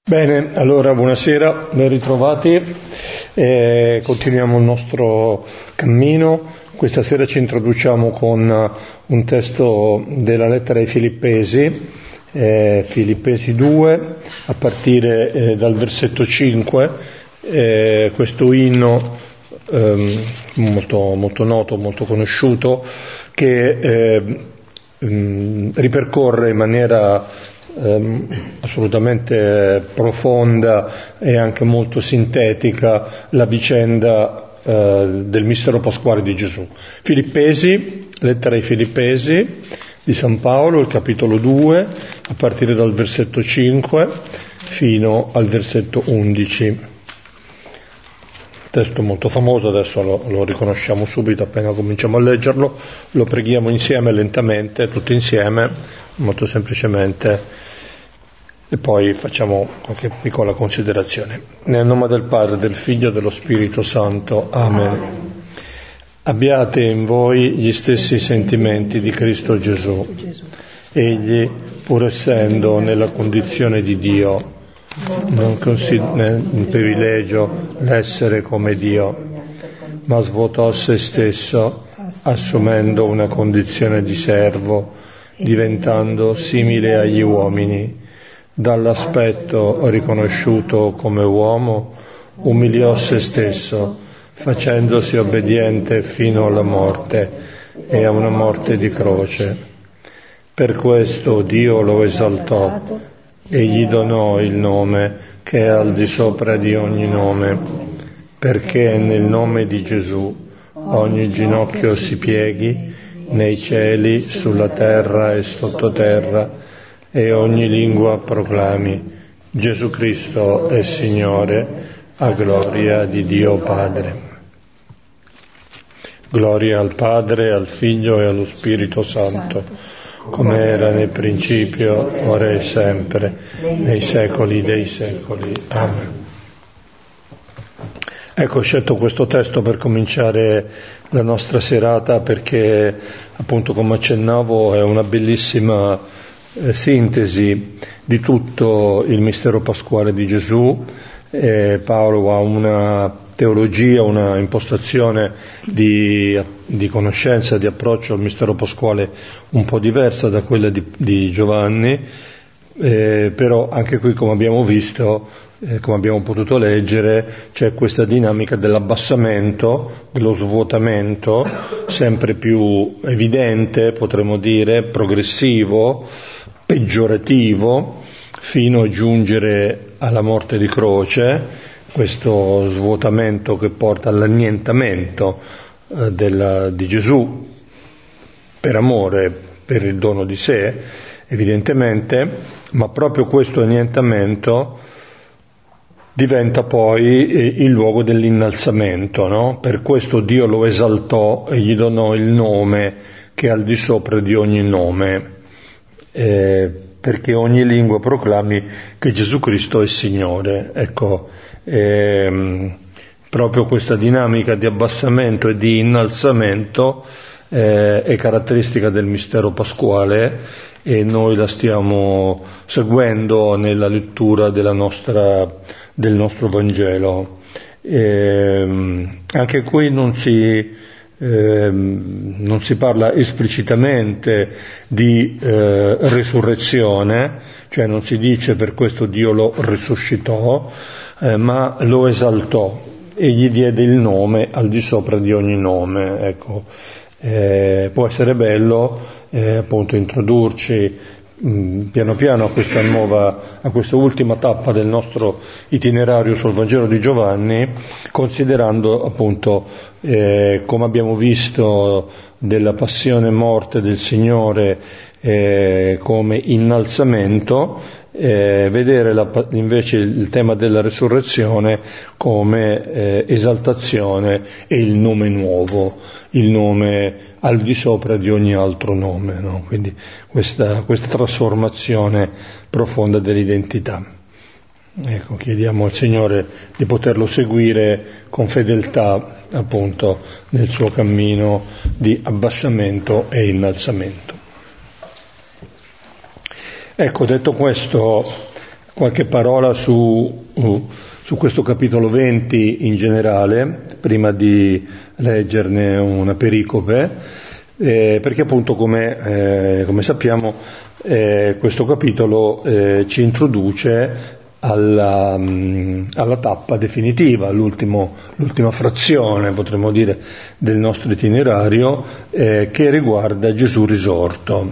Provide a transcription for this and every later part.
Bene, allora buonasera, ben ritrovati. Continuiamo il nostro cammino. Questa sera ci introduciamo con un testo della lettera ai Filippesi, Filippesi 2, a partire dal versetto 5, questo inno molto noto, molto conosciuto, che ripercorre in maniera assolutamente profonda e anche molto sintetica la vicenda del mistero pasquale di Gesù. Filippesi, lettera ai Filippesi di San Paolo, il capitolo 2, a partire dal versetto 5 fino al versetto 11. Testo molto famoso, adesso lo riconosciamo subito appena cominciamo a leggerlo, lo preghiamo insieme lentamente, tutti insieme, molto semplicemente, e poi facciamo qualche piccola considerazione. Nel nome del Padre, del Figlio e dello Spirito Santo. Amen. Abbiate in voi gli stessi sentimenti di Cristo Gesù. Egli, pur essendo nella condizione di Dio, non considera un privilegio l'essere come Dio, ma svuotò se stesso, assumendo una condizione di servo, diventando simile agli uomini. Dall'aspetto riconosciuto come uomo, umiliò se stesso, facendosi obbediente fino alla morte e a una morte di croce. Per questo Dio lo esaltò e gli donò il nome che è al di sopra di ogni nome, perché nel nome di Gesù ogni ginocchio si pieghi, nei cieli, sulla terra e sottoterra, e ogni lingua proclami: Gesù Cristo è Signore, a gloria di Dio Padre. Gloria al Padre, al Figlio e allo Spirito Santo, come era nel principio, ora e sempre, nei secoli dei secoli. Amen. Ecco, ho scelto questo testo per cominciare la nostra serata perché, appunto, come accennavo, è una bellissima sintesi di tutto il mistero pasquale di Gesù. Paolo ha una teologia, una impostazione di conoscenza, di approccio al mistero pasquale un po' diversa da quella di Giovanni, però anche qui, come abbiamo visto, come abbiamo potuto leggere, c'è questa dinamica dell'abbassamento, dello svuotamento, sempre più evidente, potremmo dire, progressivo, peggiorativo, fino a giungere alla morte di croce, questo svuotamento che porta all'annientamento di Gesù, per amore, per il dono di sé, evidentemente, ma proprio questo annientamento diventa poi il luogo dell'innalzamento, no? Per questo Dio lo esaltò e gli donò il nome che è al di sopra di ogni nome, perché ogni lingua proclami che Gesù Cristo è Signore. Ecco, proprio questa dinamica di abbassamento e di innalzamento è caratteristica del mistero pasquale e noi la stiamo seguendo nella lettura del nostro Vangelo. Anche qui non si parla esplicitamente di risurrezione, cioè non si dice per questo Dio lo risuscitò, ma lo esaltò e gli diede il nome al di sopra di ogni nome. Ecco, può essere bello appunto introdurci piano piano a questa ultima tappa del nostro itinerario sul Vangelo di Giovanni, considerando appunto, come abbiamo visto, della passione e morte del Signore come innalzamento, vedere invece il tema della resurrezione come esaltazione e il nome nuovo, il nome al di sopra di ogni altro nome, no? Quindi questa trasformazione profonda dell'identità. Ecco, chiediamo al Signore di poterlo seguire con fedeltà, appunto, nel suo cammino di abbassamento e innalzamento. Ecco, detto questo, qualche parola su questo capitolo 20 in generale, prima di leggerne una pericope, perché appunto come sappiamo questo capitolo ci introduce alla tappa definitiva, l'ultima frazione, potremmo dire, del nostro itinerario, che riguarda Gesù risorto.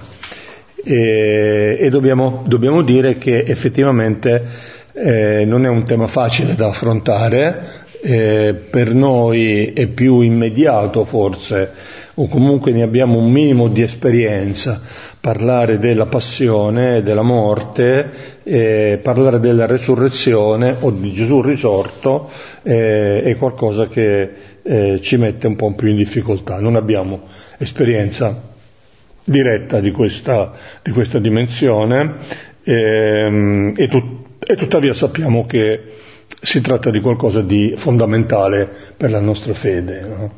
E dobbiamo dire che effettivamente non è un tema facile da affrontare, per noi è più immediato forse, o comunque ne abbiamo un minimo di esperienza. Parlare della passione, della morte, parlare della resurrezione o di Gesù risorto è qualcosa che ci mette un po' più in difficoltà. Non abbiamo esperienza diretta di questa dimensione e tuttavia sappiamo che si tratta di qualcosa di fondamentale per la nostra fede, no?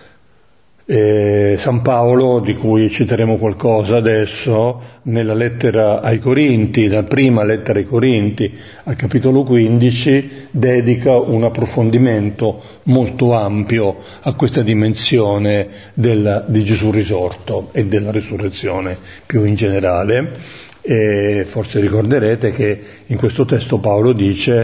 San Paolo, di cui citeremo qualcosa adesso, nella lettera ai Corinti, la prima lettera ai Corinti, al capitolo 15, dedica un approfondimento molto ampio a questa dimensione di Gesù risorto e della risurrezione più in generale. E forse ricorderete che in questo testo Paolo dice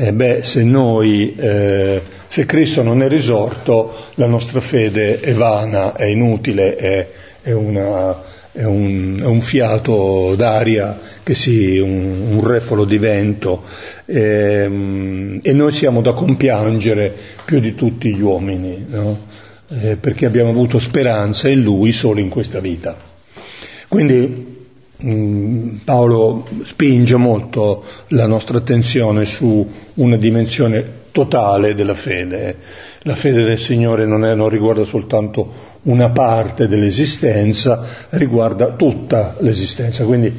se Cristo non è risorto, la nostra fede è vana, è inutile, è un fiato d'aria, un refolo di vento, e noi siamo da compiangere più di tutti gli uomini, no? Perché abbiamo avuto speranza in Lui solo in questa vita. Quindi Paolo spinge molto la nostra attenzione su una dimensione totale della fede. La fede del Signore non riguarda soltanto una parte dell'esistenza, riguarda tutta l'esistenza, quindi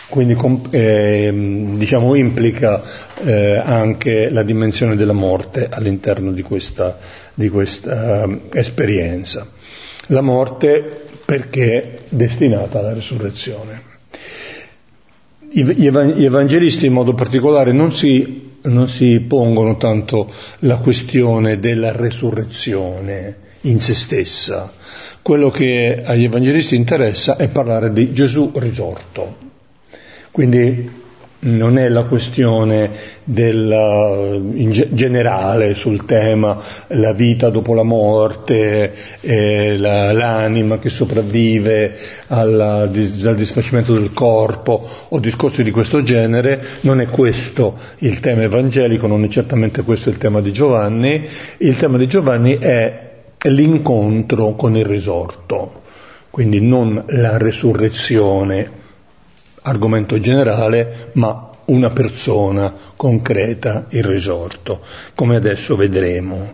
implica anche la dimensione della morte all'interno di questa esperienza. La morte perché è destinata alla resurrezione. Gli evangelisti in modo particolare non si pongono tanto la questione della resurrezione in se stessa. Quello che agli evangelisti interessa è parlare di Gesù risorto. Quindi non è la questione in generale sul tema la vita dopo la morte, l'anima che sopravvive al disfacimento del corpo o discorsi di questo genere. Non è questo il tema evangelico, non è certamente questo il tema di Giovanni. Il tema di Giovanni è l'incontro con il risorto, quindi non la resurrezione, argomento generale, ma una persona concreta, il risorto, come adesso vedremo.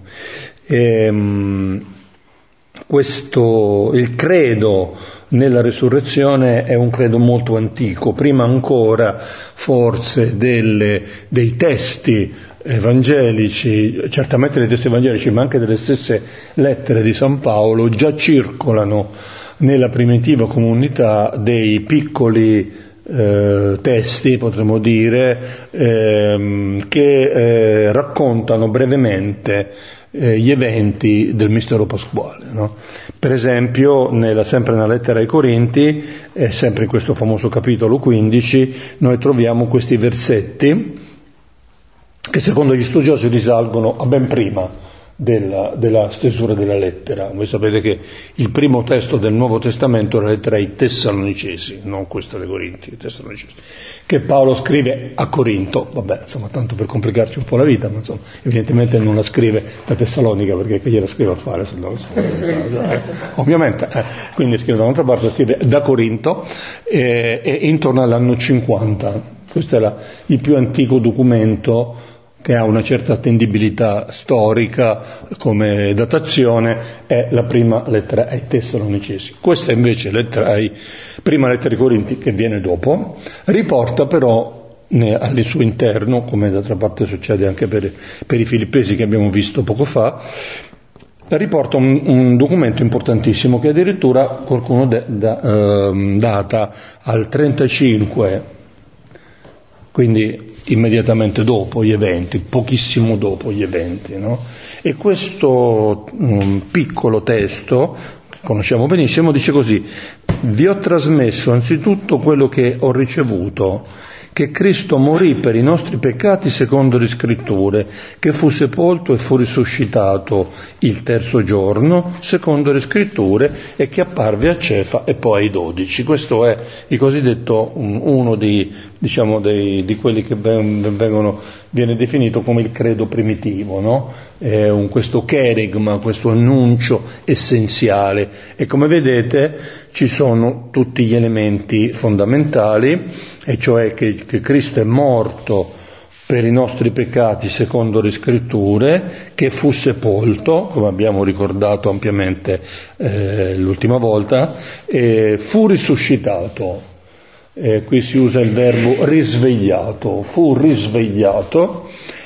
Il credo nella risurrezione è un credo molto antico, prima ancora forse dei testi evangelici, certamente dei testi evangelici, ma anche delle stesse lettere di San Paolo, già circolano nella primitiva comunità dei piccoli testi, potremmo dire, che raccontano brevemente gli eventi del mistero pasquale, no? Per esempio, sempre nella lettera ai Corinti, sempre in questo famoso capitolo 15, noi troviamo questi versetti che secondo gli studiosi risalgono a ben prima della stesura della lettera. Voi sapete che il primo testo del Nuovo Testamento è la lettera ai Tessalonicesi, non questa dei Corinti, i Tessalonicesi, che Paolo scrive a Corinto. Tanto per complicarci un po' la vita, ma evidentemente non la scrive da Tessalonica, perché che gliela scrive a fare? Ovviamente, quindi scrive da un'altra parte, scrive da Corinto, e intorno all'anno 50. Questo è il più antico documento che ha una certa attendibilità storica come datazione, è la prima lettera ai Tessalonicesi. Questa invece prima lettera ai Corinti, che viene dopo, riporta però al suo interno, come d'altra parte succede anche per i Filippesi che abbiamo visto poco fa, riporta un documento importantissimo che addirittura qualcuno data al 35 quindi immediatamente dopo gli eventi, pochissimo dopo gli eventi, no? E questo piccolo testo, che conosciamo benissimo, dice così: vi ho trasmesso anzitutto quello che ho ricevuto, che Cristo morì per i nostri peccati secondo le Scritture, che fu sepolto e fu risuscitato il terzo giorno secondo le Scritture, e che apparve a Cefa e poi ai 12. Questo è il cosiddetto uno di quelli che viene definito come il credo primitivo, no? Questo cherigma, questo annuncio essenziale, e come vedete ci sono tutti gli elementi fondamentali, e cioè che Cristo è morto per i nostri peccati secondo le Scritture, che fu sepolto, come abbiamo ricordato ampiamente l'ultima volta, e fu risuscitato. Qui si usa il verbo risvegliato, fu risvegliato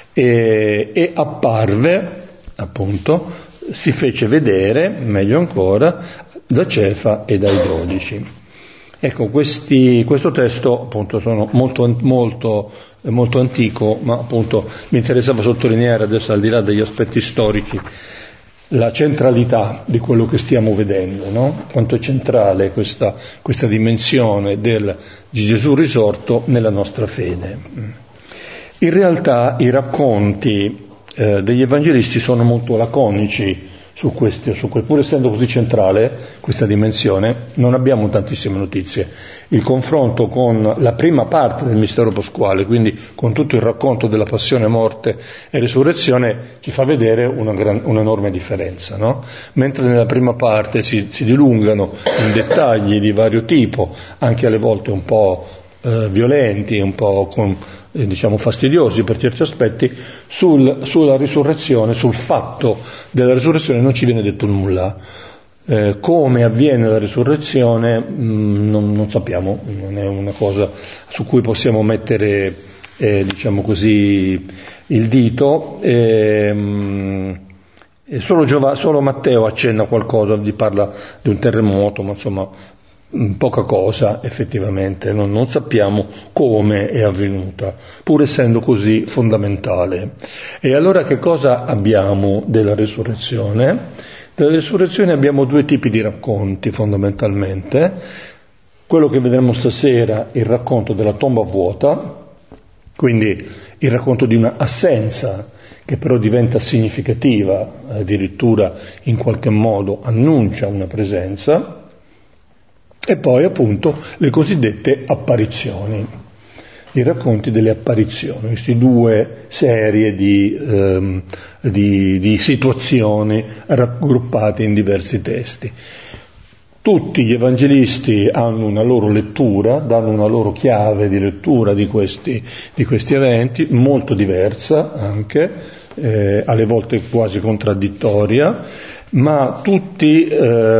e apparve, appunto, si fece vedere, meglio ancora, da Cefa e dai 12. Ecco, questo testo appunto sono molto antico, ma appunto mi interessava sottolineare adesso, al di là degli aspetti storici, la centralità di quello che stiamo vedendo, no? Quanto è centrale questa dimensione di Gesù risorto nella nostra fede. In realtà i racconti degli evangelisti sono molto laconici su questo, pur essendo così centrale questa dimensione, non abbiamo tantissime notizie. Il confronto con la prima parte del mistero pasquale, quindi con tutto il racconto della passione, morte e risurrezione, ci fa vedere un'enorme differenza, no? Mentre nella prima parte si dilungano in dettagli di vario tipo, anche alle volte un po' violenti, un po' fastidiosi per certi aspetti, sulla risurrezione, sul fatto della risurrezione non ci viene detto nulla. Come avviene la risurrezione non sappiamo, non è una cosa su cui possiamo mettere il dito. Solo Matteo accenna qualcosa, vi parla di un terremoto, ma insomma poca cosa effettivamente, non sappiamo come è avvenuta, pur essendo così fondamentale. E allora che cosa abbiamo della risurrezione? Della risurrezione abbiamo due tipi di racconti fondamentalmente. Quello che vedremo stasera, il racconto della tomba vuota, quindi il racconto di una assenza che però diventa significativa, addirittura in qualche modo annuncia una presenza. E poi appunto le cosiddette apparizioni, i racconti delle apparizioni, queste due serie di situazioni raggruppate in diversi testi. Tutti gli evangelisti hanno una loro lettura, danno una loro chiave di lettura di questi eventi, molto diversa anche, alle volte quasi contraddittoria, ma tutti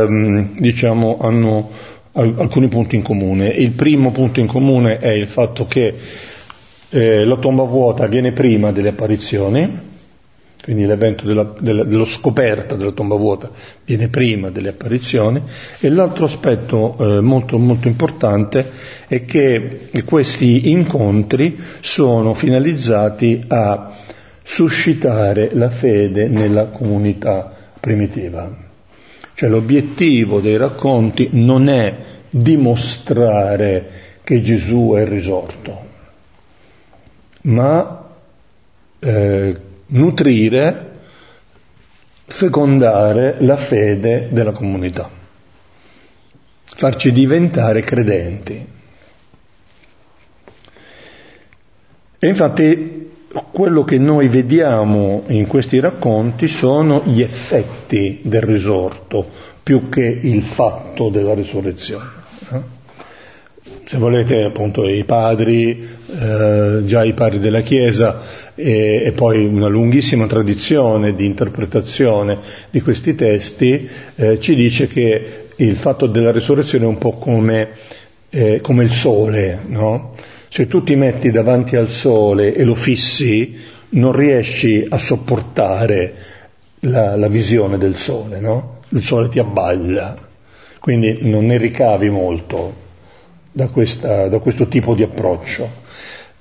hanno alcuni punti in comune. Il primo punto in comune è il fatto che la tomba vuota viene prima delle apparizioni, quindi l'evento dello scoperta della tomba vuota viene prima delle apparizioni, e l'altro aspetto molto importante è che questi incontri sono finalizzati a suscitare la fede nella comunità primitiva. Cioè l'obiettivo dei racconti non è dimostrare che Gesù è risorto, ma nutrire, fecondare la fede della comunità, farci diventare credenti. E infatti quello che noi vediamo in questi racconti sono gli effetti del risorto più che il fatto della risurrezione. Se volete, appunto, i padri della Chiesa e poi una lunghissima tradizione di interpretazione di questi testi ci dice che il fatto della risurrezione è un po' come il sole, no? Se tu ti metti davanti al sole e lo fissi, non riesci a sopportare la visione del sole, no? Il sole ti abbaglia, quindi non ne ricavi molto da questo tipo di approccio.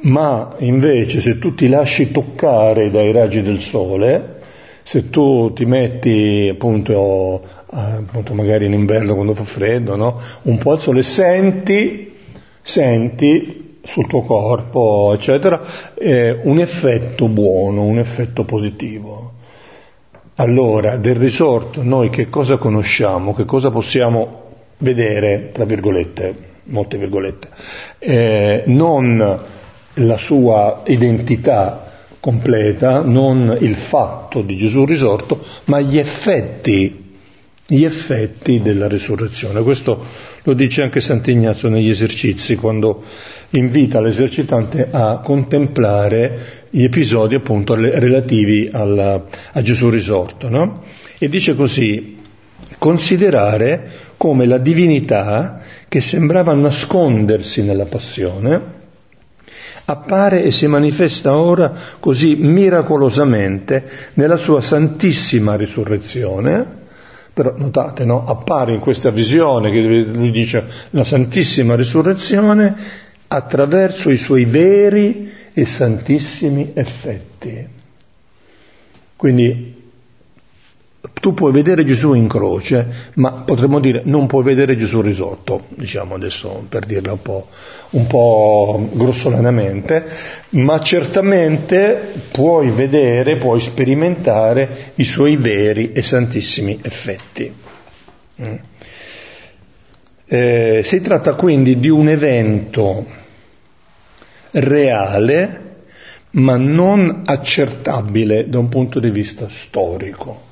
ma invece se tu ti lasci toccare dai raggi del sole, se tu ti metti appunto magari in inverno quando fa freddo, no? Un po' al sole, senti sul tuo corpo, eccetera, un effetto buono, un effetto positivo. Allora, del risorto noi che cosa conosciamo, che cosa possiamo vedere, tra virgolette, molte virgolette, non la sua identità completa, non il fatto di Gesù risorto, ma gli effetti della risurrezione. Questo lo dice anche Sant'Ignazio negli esercizi, quando invita l'esercitante a contemplare gli episodi appunto relativi a Gesù risorto, no? E dice così: considerare come la divinità che sembrava nascondersi nella passione appare e si manifesta ora così miracolosamente nella sua santissima risurrezione. Però notate, no? Appare in questa visione che lui dice la santissima risurrezione attraverso i suoi veri e santissimi effetti. Quindi tu puoi vedere Gesù in croce, ma potremmo dire non puoi vedere Gesù risorto, diciamo adesso per dirla un po' grossolanamente, ma certamente puoi vedere, puoi sperimentare i suoi veri e santissimi effetti. Si tratta quindi di un evento reale, ma non accertabile da un punto di vista storico.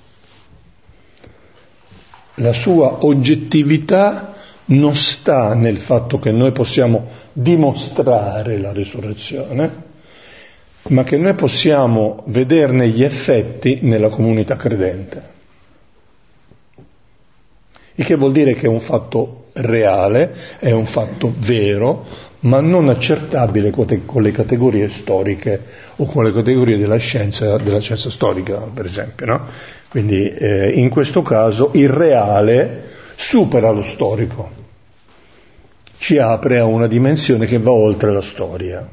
La sua oggettività non sta nel fatto che noi possiamo dimostrare la risurrezione, ma che noi possiamo vederne gli effetti nella comunità credente. Il che vuol dire che è un fatto reale, è un fatto vero, ma non accertabile con le categorie storiche o con le categorie della scienza storica, per esempio, no? Quindi in questo caso il reale supera lo storico, ci apre a una dimensione che va oltre la storia.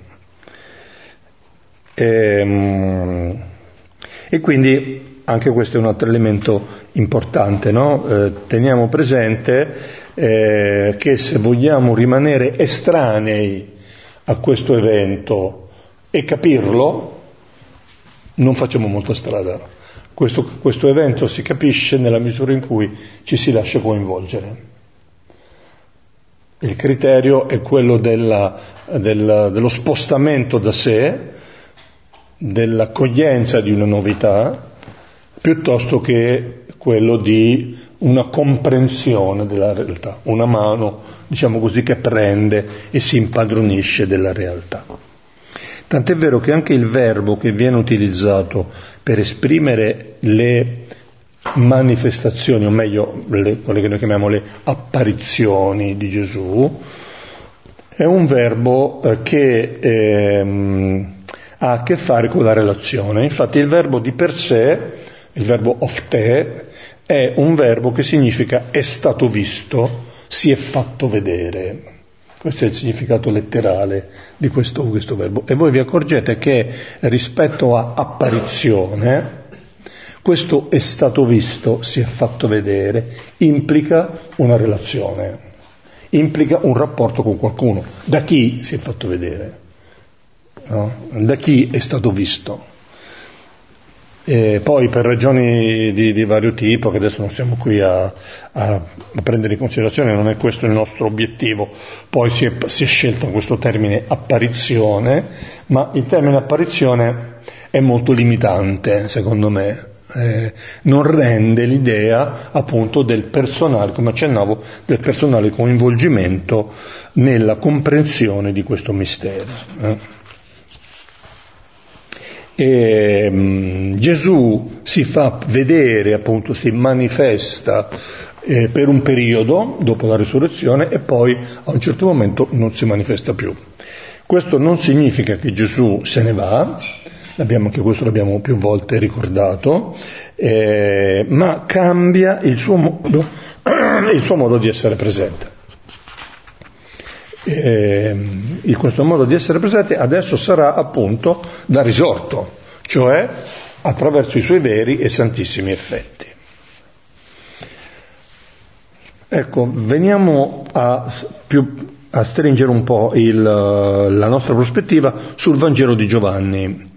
E quindi anche questo è un altro elemento importante, no? Teniamo presente che se vogliamo rimanere estranei a questo evento e capirlo, non facciamo molta strada. Questo evento si capisce nella misura in cui ci si lascia coinvolgere. Il criterio è quello dello spostamento da sé, dell'accoglienza di una novità, piuttosto che quello di una comprensione della realtà, una mano, diciamo così, che prende e si impadronisce della realtà. Tant'è vero che anche il verbo che viene utilizzato per esprimere le manifestazioni, o meglio quelle che noi chiamiamo le apparizioni di Gesù, è un verbo che ha a che fare con la relazione. Infatti il verbo di per sé, il verbo ofte, è un verbo che significa è stato visto, si è fatto vedere. Questo è il significato letterale di questo verbo. E voi vi accorgete che rispetto a apparizione, questo è stato visto, si è fatto vedere, implica una relazione, implica un rapporto con qualcuno. Da chi si è fatto vedere? No? Da chi è stato visto? E poi per ragioni di vario tipo, che adesso non stiamo qui a prendere in considerazione, non è questo il nostro obiettivo, poi si è scelto questo termine apparizione, ma il termine apparizione è molto limitante, secondo me, non rende l'idea appunto del personale, come accennavo, del personale coinvolgimento nella comprensione di questo mistero. E Gesù si fa vedere, appunto, si manifesta per un periodo dopo la risurrezione e poi a un certo momento non si manifesta più. Questo non significa che Gesù se ne va, anche questo l'abbiamo più volte ricordato, ma cambia il suo modo di essere presente. questo modo di essere presente adesso sarà appunto da risorto, cioè attraverso i suoi veri e santissimi effetti. Ecco, veniamo a stringere un po' la nostra prospettiva sul Vangelo di Giovanni.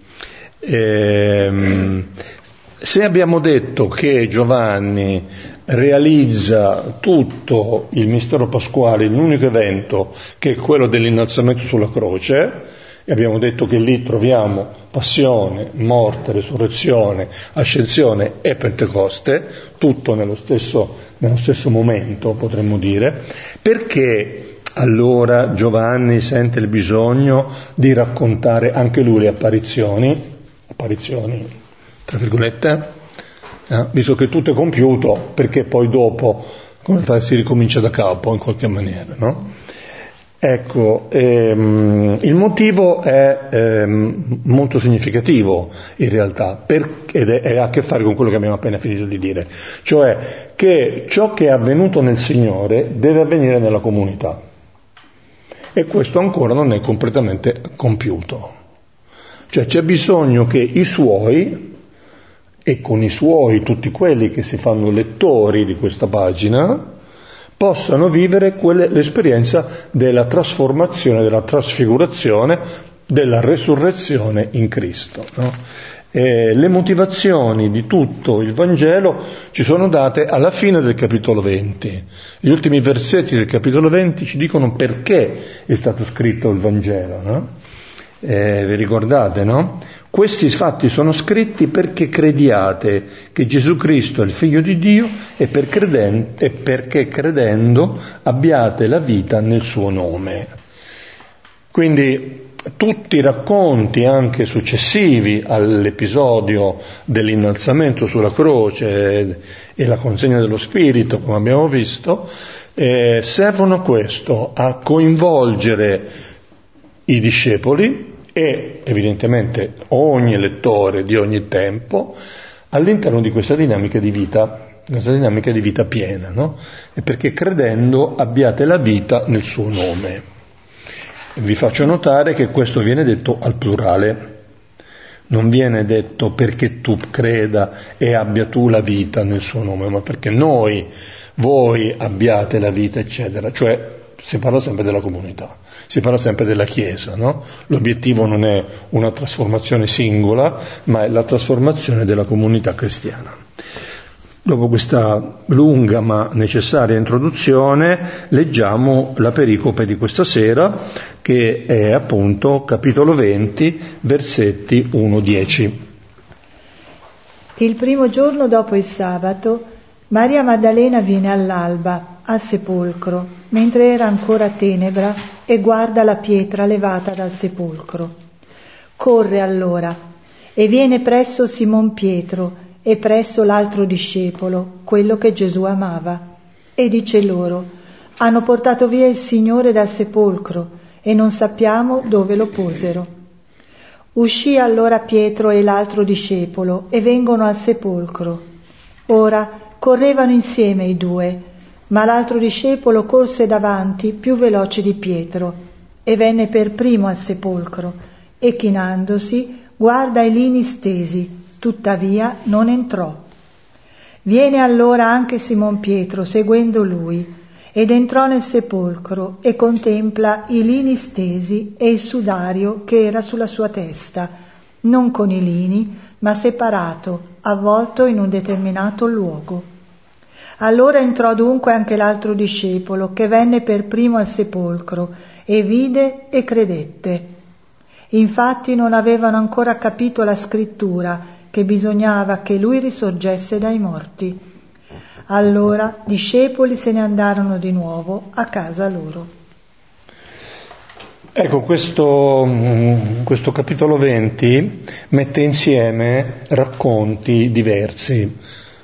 Se abbiamo detto che Giovanni realizza tutto il mistero pasquale in un unico evento, che è quello dell'innalzamento sulla croce, e abbiamo detto che lì troviamo passione, morte, resurrezione, ascensione e Pentecoste, tutto nello stesso momento, potremmo dire, perché allora Giovanni sente il bisogno di raccontare anche lui le apparizioni tra virgolette, visto che tutto è compiuto, perché poi dopo come fa, si ricomincia da capo in qualche maniera, no? Ecco, il motivo è molto significativo in realtà, ed ha a che fare con quello che abbiamo appena finito di dire, cioè che ciò che è avvenuto nel Signore deve avvenire nella comunità, e questo ancora non è completamente compiuto. Cioè c'è bisogno che i suoi, e con i suoi tutti quelli che si fanno lettori di questa pagina, possano vivere l'esperienza della trasformazione, della trasfigurazione, della resurrezione in Cristo, no? Le motivazioni di tutto il Vangelo ci sono date alla fine del capitolo 20. Gli ultimi versetti del capitolo 20 ci dicono perché è stato scritto il Vangelo, no? Vi ricordate, no? Questi fatti sono scritti perché crediate che Gesù Cristo è il Figlio di Dio e perché credendo abbiate la vita nel suo nome. Quindi tutti i racconti anche successivi all'episodio dell'innalzamento sulla croce e la consegna dello Spirito, come abbiamo visto, servono a questo, a coinvolgere i discepoli e evidentemente ogni lettore di ogni tempo all'interno di questa dinamica di vita piena, no? E perché credendo abbiate la vita nel suo nome. Vi faccio notare che questo viene detto al plurale, non viene detto perché tu creda e abbia tu la vita nel suo nome, ma perché voi abbiate la vita, eccetera. Cioè si parla sempre della comunità, si parla sempre della Chiesa, no? L'obiettivo non è una trasformazione singola, ma è la trasformazione della comunità cristiana. Dopo questa lunga ma necessaria introduzione, leggiamo la pericope di questa sera, che è appunto capitolo 20, versetti 1-10. Il primo giorno dopo il sabato, Maria Maddalena viene all'alba al sepolcro, mentre era ancora tenebra, e guarda la pietra levata dal sepolcro. Corre allora e viene presso Simon Pietro e presso l'altro discepolo, quello che Gesù amava, e dice loro: hanno portato via il Signore dal sepolcro e non sappiamo dove lo posero. Uscì allora Pietro e l'altro discepolo e vengono al sepolcro. Ora correvano insieme i due, ma l'altro discepolo corse davanti più veloce di Pietro e venne per primo al sepolcro e chinandosi guarda i lini stesi, tuttavia non entrò. Viene allora anche Simon Pietro seguendo lui ed entrò nel sepolcro e contempla i lini stesi e il sudario che era sulla sua testa, non con i lini ma separato, avvolto in un determinato luogo. Allora entrò dunque anche l'altro discepolo che venne per primo al sepolcro e vide e credette. Infatti non avevano ancora capito la scrittura che bisognava che lui risorgesse dai morti. Allora discepoli se ne andarono di nuovo a casa loro. Ecco, questo capitolo 20 mette insieme racconti diversi.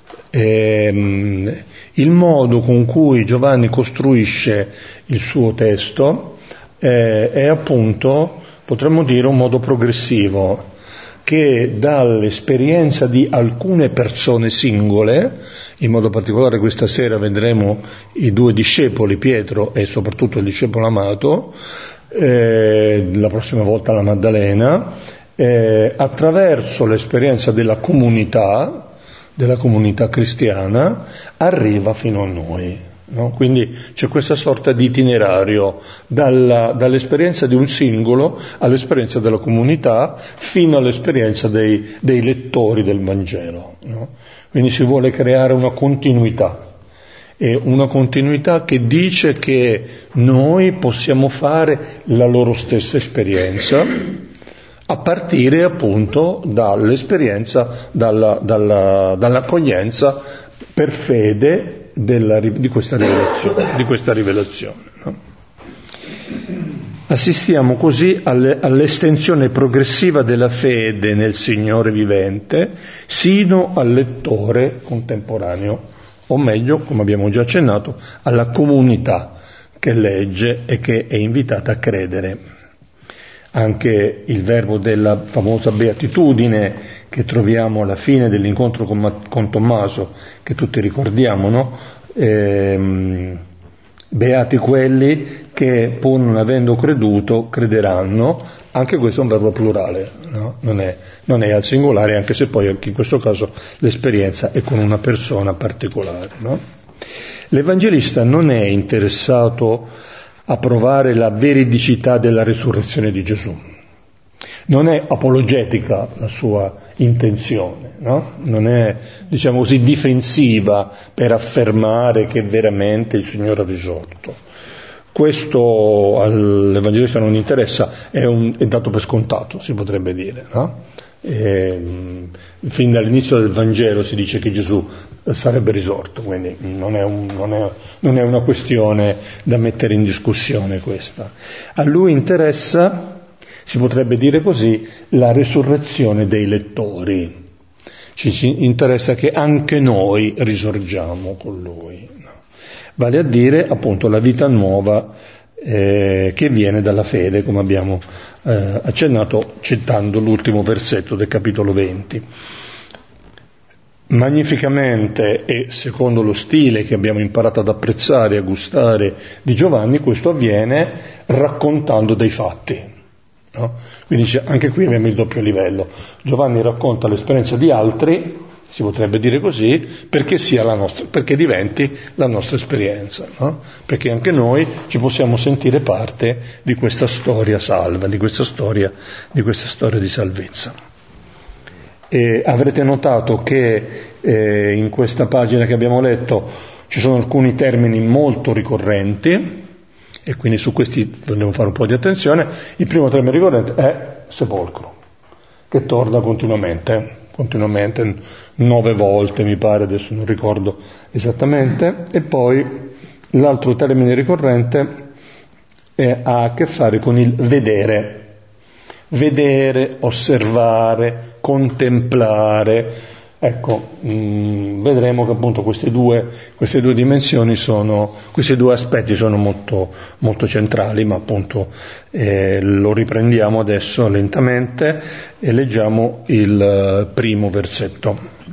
Il modo con cui Giovanni costruisce il suo testo è appunto, potremmo dire, un modo progressivo che dall'esperienza di alcune persone singole In modo particolare questa sera vedremo i due discepoli, Pietro e soprattutto il discepolo amato, la prossima volta la Maddalena, attraverso l'esperienza della comunità cristiana, arriva fino a noi. No? Quindi c'è questa sorta di itinerario dall'esperienza di un singolo all'esperienza della comunità fino all'esperienza dei lettori del Vangelo. No? Quindi si vuole creare una continuità che dice che noi possiamo fare la loro stessa esperienza a partire appunto dall'esperienza, dall'accoglienza per fede di questa rivelazione. No? Assistiamo così all'estensione progressiva della fede nel Signore vivente sino al lettore contemporaneo, o meglio, come abbiamo già accennato, alla comunità che legge e che è invitata a credere. Anche il verbo della famosa beatitudine che troviamo alla fine dell'incontro con Tommaso, che tutti ricordiamo, no? Beati quelli che pur non avendo creduto crederanno. Anche questo è un verbo plurale, no? Non è al singolare, anche se poi anche in questo caso l'esperienza è con una persona particolare, no? L'Evangelista non è interessato a provare la veridicità della risurrezione di Gesù. Non è apologetica la sua intenzione, no? Non è, diciamo così, difensiva per affermare che veramente il Signore ha risorto. Questo all'Evangelista non interessa, è dato per scontato, si potrebbe dire, no? Fin dall'inizio del Vangelo si dice che Gesù sarebbe risorto, quindi non è una questione da mettere in discussione questa. A lui interessa, si potrebbe dire così, la resurrezione dei lettori. Ci interessa che anche noi risorgiamo con lui, no? Vale a dire appunto la vita nuova che viene dalla fede, come abbiamo accennato citando l'ultimo versetto del capitolo 20. Magnificamente e secondo lo stile che abbiamo imparato ad apprezzare e a gustare di Giovanni, questo avviene raccontando dei fatti, no? Quindi anche qui abbiamo il doppio livello. Giovanni racconta l'esperienza di altri, si potrebbe dire così, perché diventi la nostra esperienza, no? Perché anche noi ci possiamo sentire parte di questa storia salva, di questa storia di salvezza. E avrete notato che in questa pagina che abbiamo letto ci sono alcuni termini molto ricorrenti e quindi su questi dobbiamo fare un po' di attenzione. Il primo termine ricorrente è sepolcro, che torna continuamente 9 volte mi pare, adesso non ricordo esattamente, e poi l'altro termine ricorrente ha a che fare con il vedere, osservare, contemplare. Ecco, vedremo che appunto queste due dimensioni questi due aspetti sono molto, molto centrali, ma appunto lo riprendiamo adesso lentamente e leggiamo il primo versetto.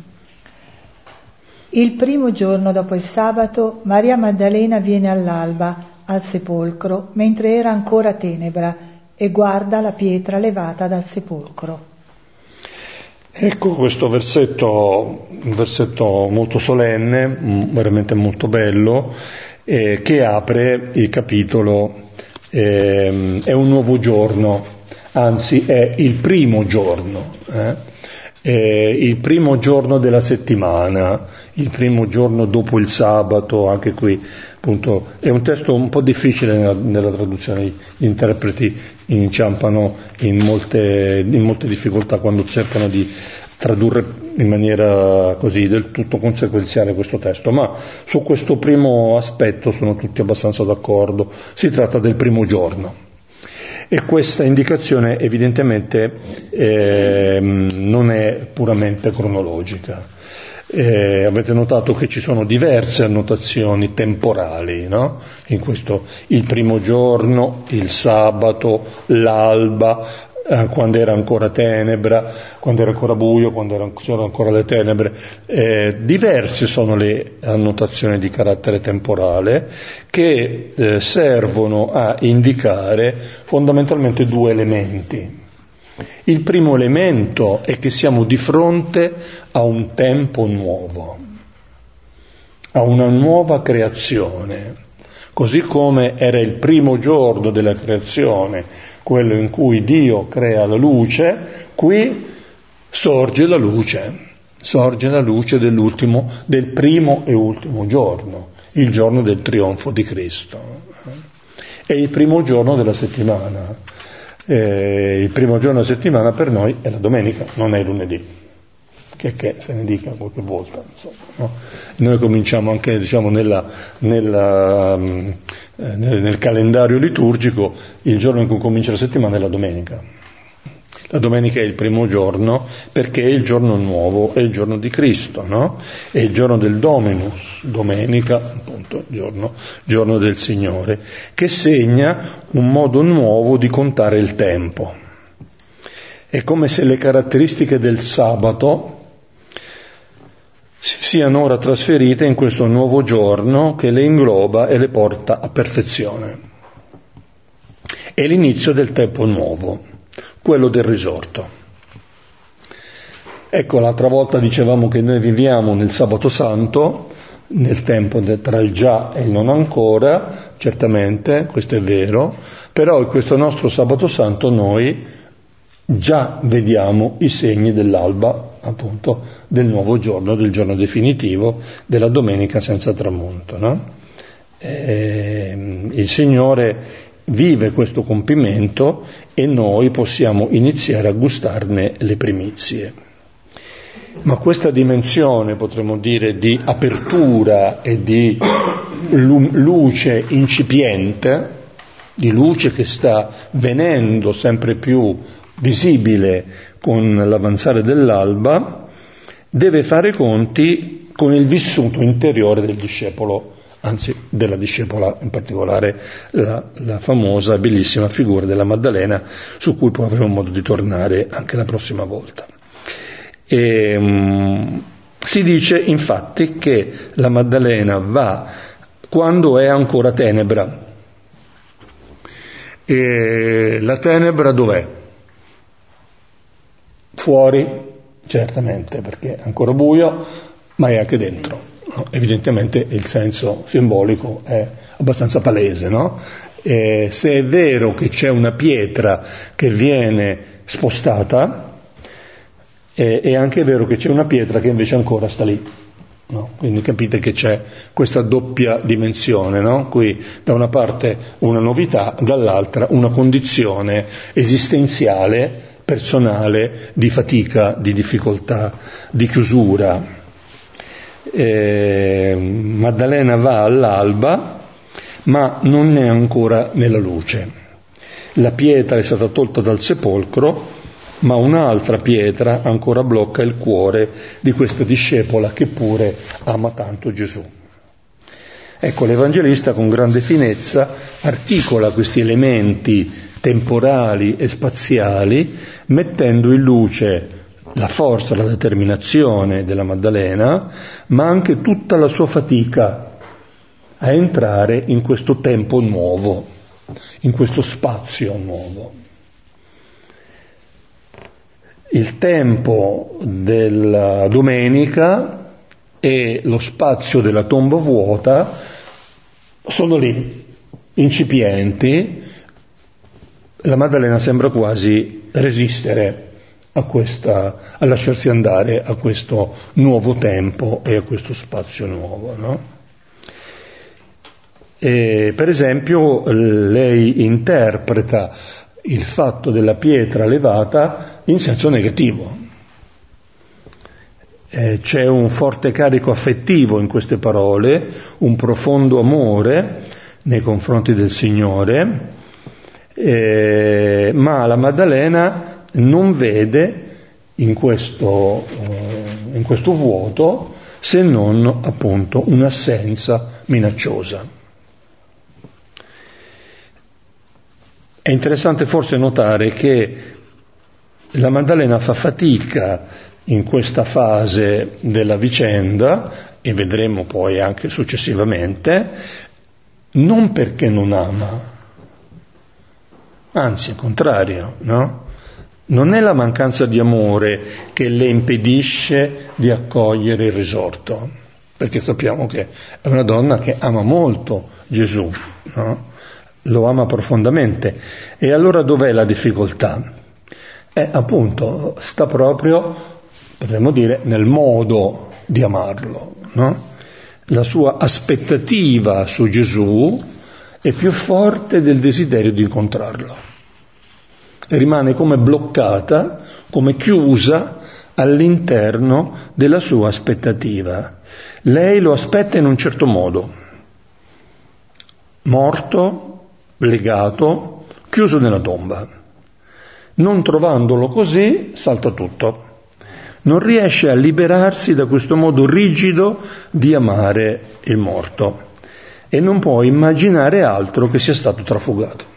Il primo giorno dopo il sabato, Maria Maddalena viene all'alba al sepolcro mentre era ancora tenebra e guarda la pietra levata dal sepolcro. Ecco questo versetto, un versetto molto solenne, veramente molto bello, che apre il capitolo. È un nuovo giorno, anzi è il primo giorno, il primo giorno della settimana, il primo giorno dopo il sabato. Anche qui appunto è un testo un po' difficile nella traduzione, gli interpreti inciampano in molte difficoltà quando cercano di tradurre in maniera così del tutto conseguenziale questo testo, ma su questo primo aspetto sono tutti abbastanza d'accordo. Si tratta del primo giorno e questa indicazione evidentemente non è puramente cronologica. Avete notato che ci sono diverse annotazioni temporali, no? In questo, il primo giorno, il sabato, l'alba, quando era ancora tenebra, quando era ancora buio, quando c'erano ancora le tenebre. Diverse sono le annotazioni di carattere temporale che servono a indicare fondamentalmente due elementi. Il primo elemento è che siamo di fronte a un tempo nuovo, a una nuova creazione, così come era il primo giorno della creazione, quello in cui Dio crea la luce, qui sorge la luce del primo e ultimo giorno, il giorno del trionfo di Cristo. È il primo giorno della settimana. Il primo giorno della settimana per noi è la domenica, non è il lunedì, che se ne dica qualche volta, insomma, no? Noi cominciamo anche, diciamo, nel calendario liturgico, il giorno in cui comincia la settimana è la domenica. La domenica è il primo giorno perché è il giorno nuovo, è il giorno di Cristo, no? È il giorno del Dominus, domenica, appunto, giorno del Signore, che segna un modo nuovo di contare il tempo. È come se le caratteristiche del sabato siano ora trasferite in questo nuovo giorno che le ingloba e le porta a perfezione. È l'inizio del tempo nuovo, quello del risorto. Ecco, l'altra volta dicevamo che noi viviamo nel sabato santo, nel tempo tra il già e il non ancora, certamente, questo è vero, però in questo nostro sabato santo noi già vediamo i segni dell'alba, appunto, del nuovo giorno, del giorno definitivo, della domenica senza tramonto, no? Il Signore vive questo compimento e noi possiamo iniziare a gustarne le primizie. Ma questa dimensione, potremmo dire, di apertura e di luce incipiente, di luce che sta venendo sempre più visibile con l'avanzare dell'alba, deve fare conti con il vissuto interiore del discepolo, anzi della discepola, in particolare la famosa e bellissima figura della Maddalena, su cui poi avremo modo di tornare anche la prossima volta. Si dice infatti che la Maddalena va quando è ancora tenebra. E la tenebra dov'è? Fuori, certamente, perché è ancora buio, ma è anche dentro. No? Evidentemente il senso simbolico è abbastanza palese, no? Se è vero che c'è una pietra che viene spostata, è anche vero che c'è una pietra che invece ancora sta lì. No? Quindi capite che c'è questa doppia dimensione, no? Qui da una parte una novità, dall'altra una condizione esistenziale, personale, di fatica, di difficoltà, di chiusura. Maddalena va all'alba, ma non è ancora nella luce. La pietra è stata tolta dal sepolcro, ma un'altra pietra ancora blocca il cuore di questa discepola che pure ama tanto Gesù. Ecco, l'Evangelista con grande finezza articola questi elementi temporali e spaziali, mettendo in luce la forza, la determinazione della Maddalena, ma anche tutta la sua fatica a entrare in questo tempo nuovo, in questo spazio nuovo. Il tempo della domenica e lo spazio della tomba vuota sono lì, incipienti. La Maddalena sembra quasi resistere a lasciarsi andare a questo nuovo tempo e a questo spazio nuovo, no? Per esempio, lei interpreta il fatto della pietra levata in senso negativo. C'è un forte carico affettivo in queste parole, un profondo amore nei confronti del Signore, ma la Maddalena non vede in questo vuoto se non appunto un'assenza minacciosa. È interessante forse notare che La Maddalena fa fatica in questa fase della vicenda, e vedremo poi anche successivamente, non perché non ama, anzi al contrario, no? Non è la mancanza di amore che le impedisce di accogliere il risorto, perché sappiamo che è una donna che ama molto Gesù, no? Lo ama profondamente. E allora dov'è la difficoltà? Appunto, sta proprio, potremmo dire, nel modo di amarlo, no? La sua aspettativa su Gesù è più forte del desiderio di incontrarlo. E rimane come bloccata, come chiusa all'interno della sua aspettativa. Lei lo aspetta in un certo modo, morto, legato, chiuso nella tomba. Non trovandolo così, salta tutto. Non riesce a liberarsi da questo modo rigido di amare il morto e non può immaginare altro che sia stato trafugato.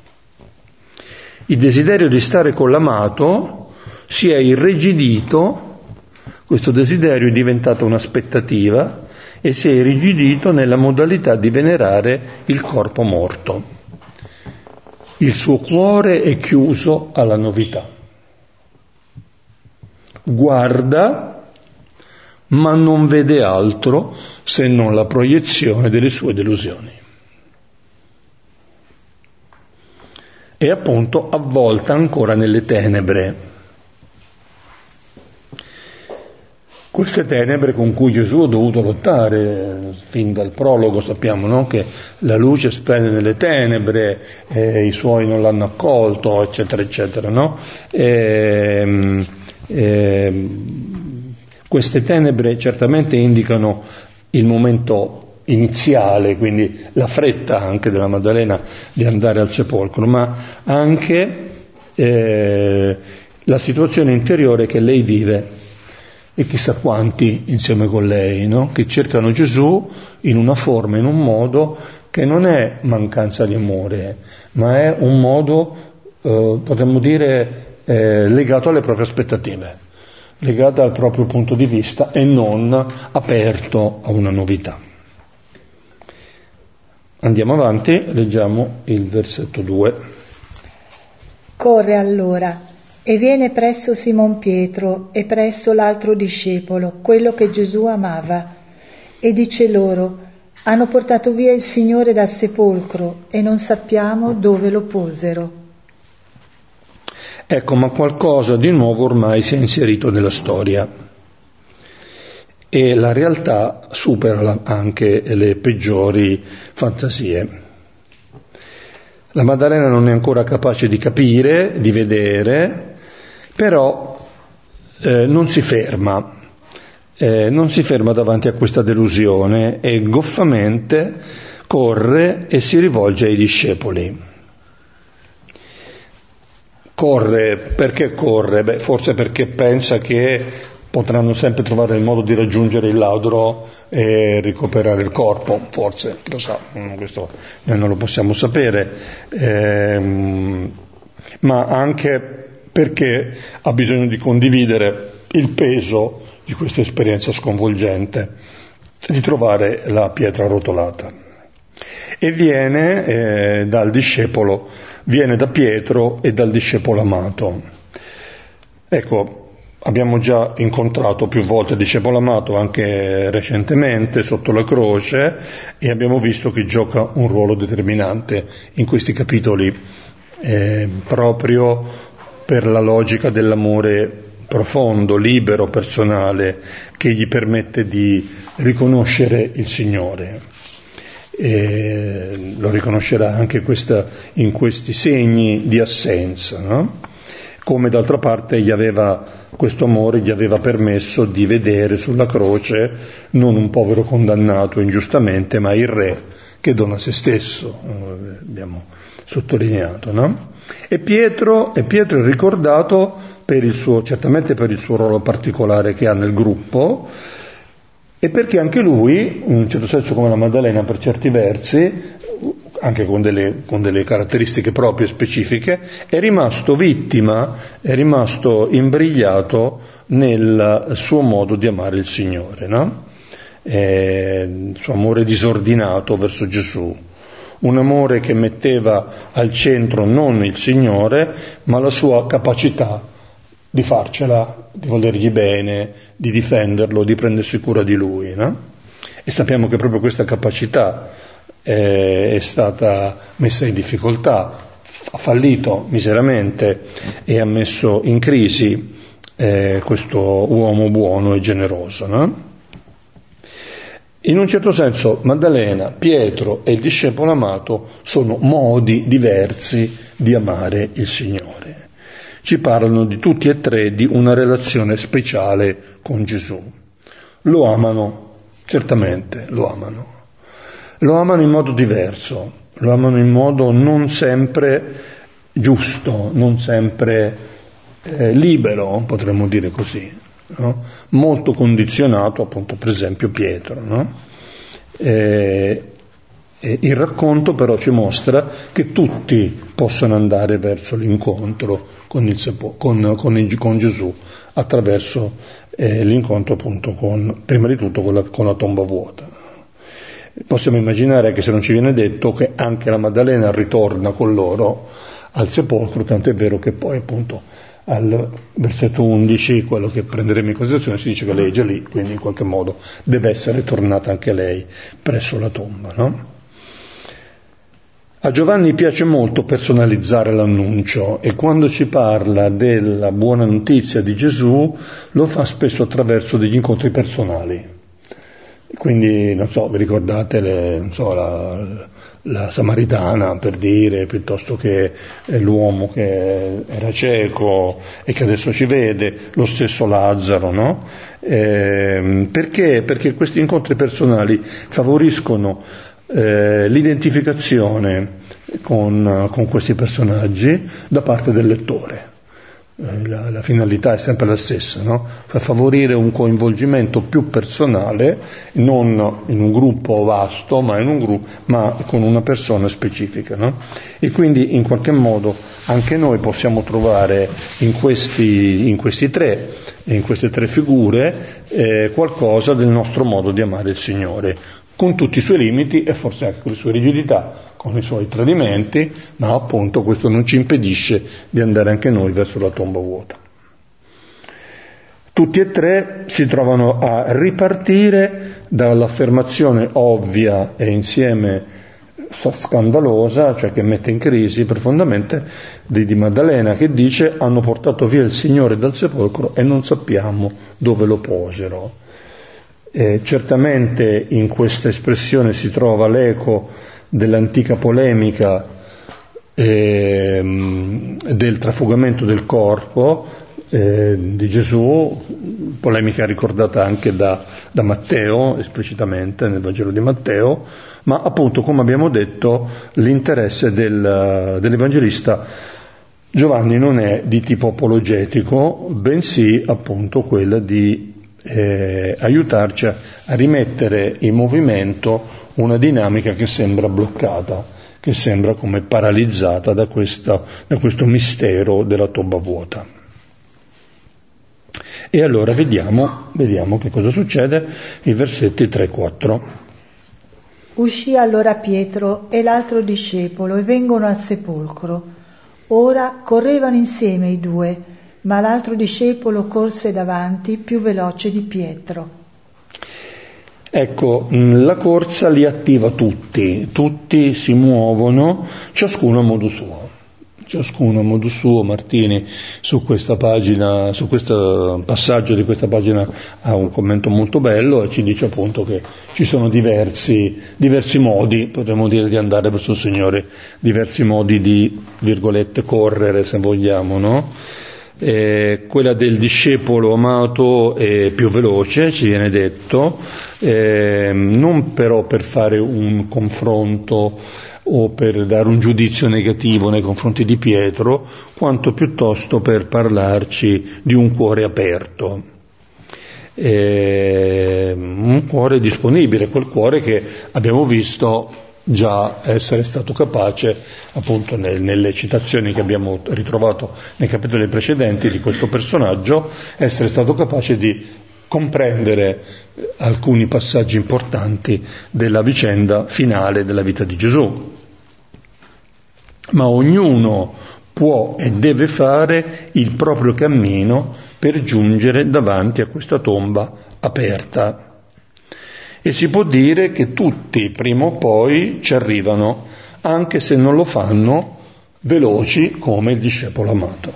Il desiderio di stare con l'amato si è irrigidito, questo desiderio è diventato un'aspettativa e si è irrigidito nella modalità di venerare il corpo morto. Il suo cuore è chiuso alla novità. Guarda, ma non vede altro se non la proiezione delle sue delusioni. E appunto avvolta ancora nelle tenebre. Queste tenebre con cui Gesù ha dovuto lottare, fin dal prologo sappiamo, no? Che la luce splende nelle tenebre, i suoi non l'hanno accolto, eccetera, eccetera, no? Queste tenebre certamente indicano il momento iniziale, quindi la fretta anche della Maddalena di andare al sepolcro, ma anche la situazione interiore che lei vive e chissà quanti insieme con lei, no? Che cercano Gesù in una forma, in un modo che non è mancanza di amore, ma è un modo, potremmo dire, legato alle proprie aspettative, legato al proprio punto di vista e non aperto a una novità. Andiamo avanti, leggiamo il versetto 2. Corre allora e viene presso Simon Pietro e presso l'altro discepolo, quello che Gesù amava, e dice loro: hanno portato via il Signore dal sepolcro e non sappiamo dove lo posero. Ecco, ma qualcosa di nuovo ormai si è inserito nella storia. E la realtà supera anche le peggiori fantasie. La Maddalena non è ancora capace di capire, di vedere, però non si ferma davanti a questa delusione e goffamente corre e si rivolge ai discepoli. Corre, perché corre? Forse perché pensa che potranno sempre trovare il modo di raggiungere il ladro e recuperare il corpo, forse, lo sa, questo noi non lo possiamo sapere, ma anche perché ha bisogno di condividere il peso di questa esperienza sconvolgente, di trovare la pietra rotolata. E viene da Pietro e dal discepolo amato. Ecco, abbiamo già incontrato più volte il discepolo amato, anche recentemente sotto la croce, e abbiamo visto che gioca un ruolo determinante in questi capitoli, proprio per la logica dell'amore profondo, libero, personale, che gli permette di riconoscere il Signore. Lo riconoscerà anche in questi segni di assenza, no? Come d'altra parte questo amore gli aveva permesso di vedere sulla croce non un povero condannato ingiustamente, ma il re che dona se stesso, abbiamo sottolineato, no? E Pietro è ricordato certamente per il suo ruolo particolare che ha nel gruppo, e perché anche lui, in un certo senso come la Maddalena per certi versi, anche con delle caratteristiche proprie specifiche, è rimasto vittima, è rimasto imbrigliato nel suo modo di amare il Signore, no? Il suo amore disordinato verso Gesù, un amore che metteva al centro non il Signore, ma la sua capacità di farcela, di volergli bene, di difenderlo, di prendersi cura di lui, no? E sappiamo che proprio questa capacità è stata messa in difficoltà, ha fallito miseramente e ha messo in crisi questo uomo buono e generoso, no? In un certo senso Maddalena, Pietro e il discepolo amato sono modi diversi di amare il Signore. Ci parlano di tutti e tre di una relazione speciale con Gesù. Lo amano, certamente lo amano. Lo amano in modo diverso, lo amano in modo non sempre giusto, non sempre libero, potremmo dire così. No? Molto condizionato, appunto, per esempio Pietro, no? Il racconto però ci mostra che tutti possono andare verso l'incontro con Gesù attraverso l'incontro, appunto, prima di tutto con la tomba vuota. Possiamo immaginare che, se non ci viene detto, che anche la Maddalena ritorna con loro al sepolcro, tanto è vero che poi, appunto, al versetto 11, quello che prenderemo in considerazione, si dice che lei è già lì, quindi in qualche modo deve essere tornata anche lei presso la tomba, no? A Giovanni piace molto personalizzare l'annuncio, e quando ci parla della buona notizia di Gesù lo fa spesso attraverso degli incontri personali. Quindi, non so, vi ricordate la Samaritana, per dire, piuttosto che l'uomo che era cieco e che adesso ci vede, lo stesso Lazzaro, no? Perché? Perché questi incontri personali favoriscono l'identificazione con questi personaggi da parte del lettore. La finalità è sempre la stessa, no? Fa favorire un coinvolgimento più personale, non in un gruppo vasto, ma con una persona specifica, no? E quindi in qualche modo anche noi possiamo trovare in queste tre figure qualcosa del nostro modo di amare il Signore, con tutti i suoi limiti e forse anche con le sue rigidità, con i suoi tradimenti, ma appunto questo non ci impedisce di andare anche noi verso la tomba vuota. Tutti e tre si trovano a ripartire dall'affermazione ovvia e insieme scandalosa, cioè che mette in crisi profondamente, di Maddalena, che dice: hanno portato via il Signore dal sepolcro e non sappiamo dove lo posero. Certamente in questa espressione si trova l'eco dell'antica polemica del trafugamento del corpo di Gesù, polemica ricordata anche da Matteo esplicitamente nel Vangelo di Matteo, ma appunto, come abbiamo detto, l'interesse dell'Evangelista Giovanni non è di tipo apologetico, bensì appunto quella di aiutarci a rimettere in movimento una dinamica che sembra bloccata, che sembra come paralizzata da questo mistero della tomba vuota. E allora vediamo che cosa succede, i versetti 3 e 4. Uscì allora Pietro e l'altro discepolo e vengono al sepolcro. Ora correvano insieme i due, ma l'altro discepolo corse davanti più veloce di Pietro. Ecco, la corsa li attiva tutti si muovono, ciascuno a modo suo. Martini su questa pagina, su questo passaggio di questa pagina, ha un commento molto bello e ci dice appunto che ci sono diversi modi, potremmo dire, di andare verso il Signore, diversi modi di, virgolette, correre, se vogliamo, no? Quella del discepolo amato è più veloce, ci viene detto, non però per fare un confronto o per dare un giudizio negativo nei confronti di Pietro, quanto piuttosto per parlarci di un cuore aperto, un cuore disponibile, quel cuore che abbiamo visto già essere stato capace, appunto nelle citazioni che abbiamo ritrovato nei capitoli precedenti di questo personaggio, essere stato capace di comprendere alcuni passaggi importanti della vicenda finale della vita di Gesù. Ma ognuno può e deve fare il proprio cammino per giungere davanti a questa tomba aperta. E si può dire che tutti prima o poi ci arrivano, anche se non lo fanno veloci come il discepolo amato.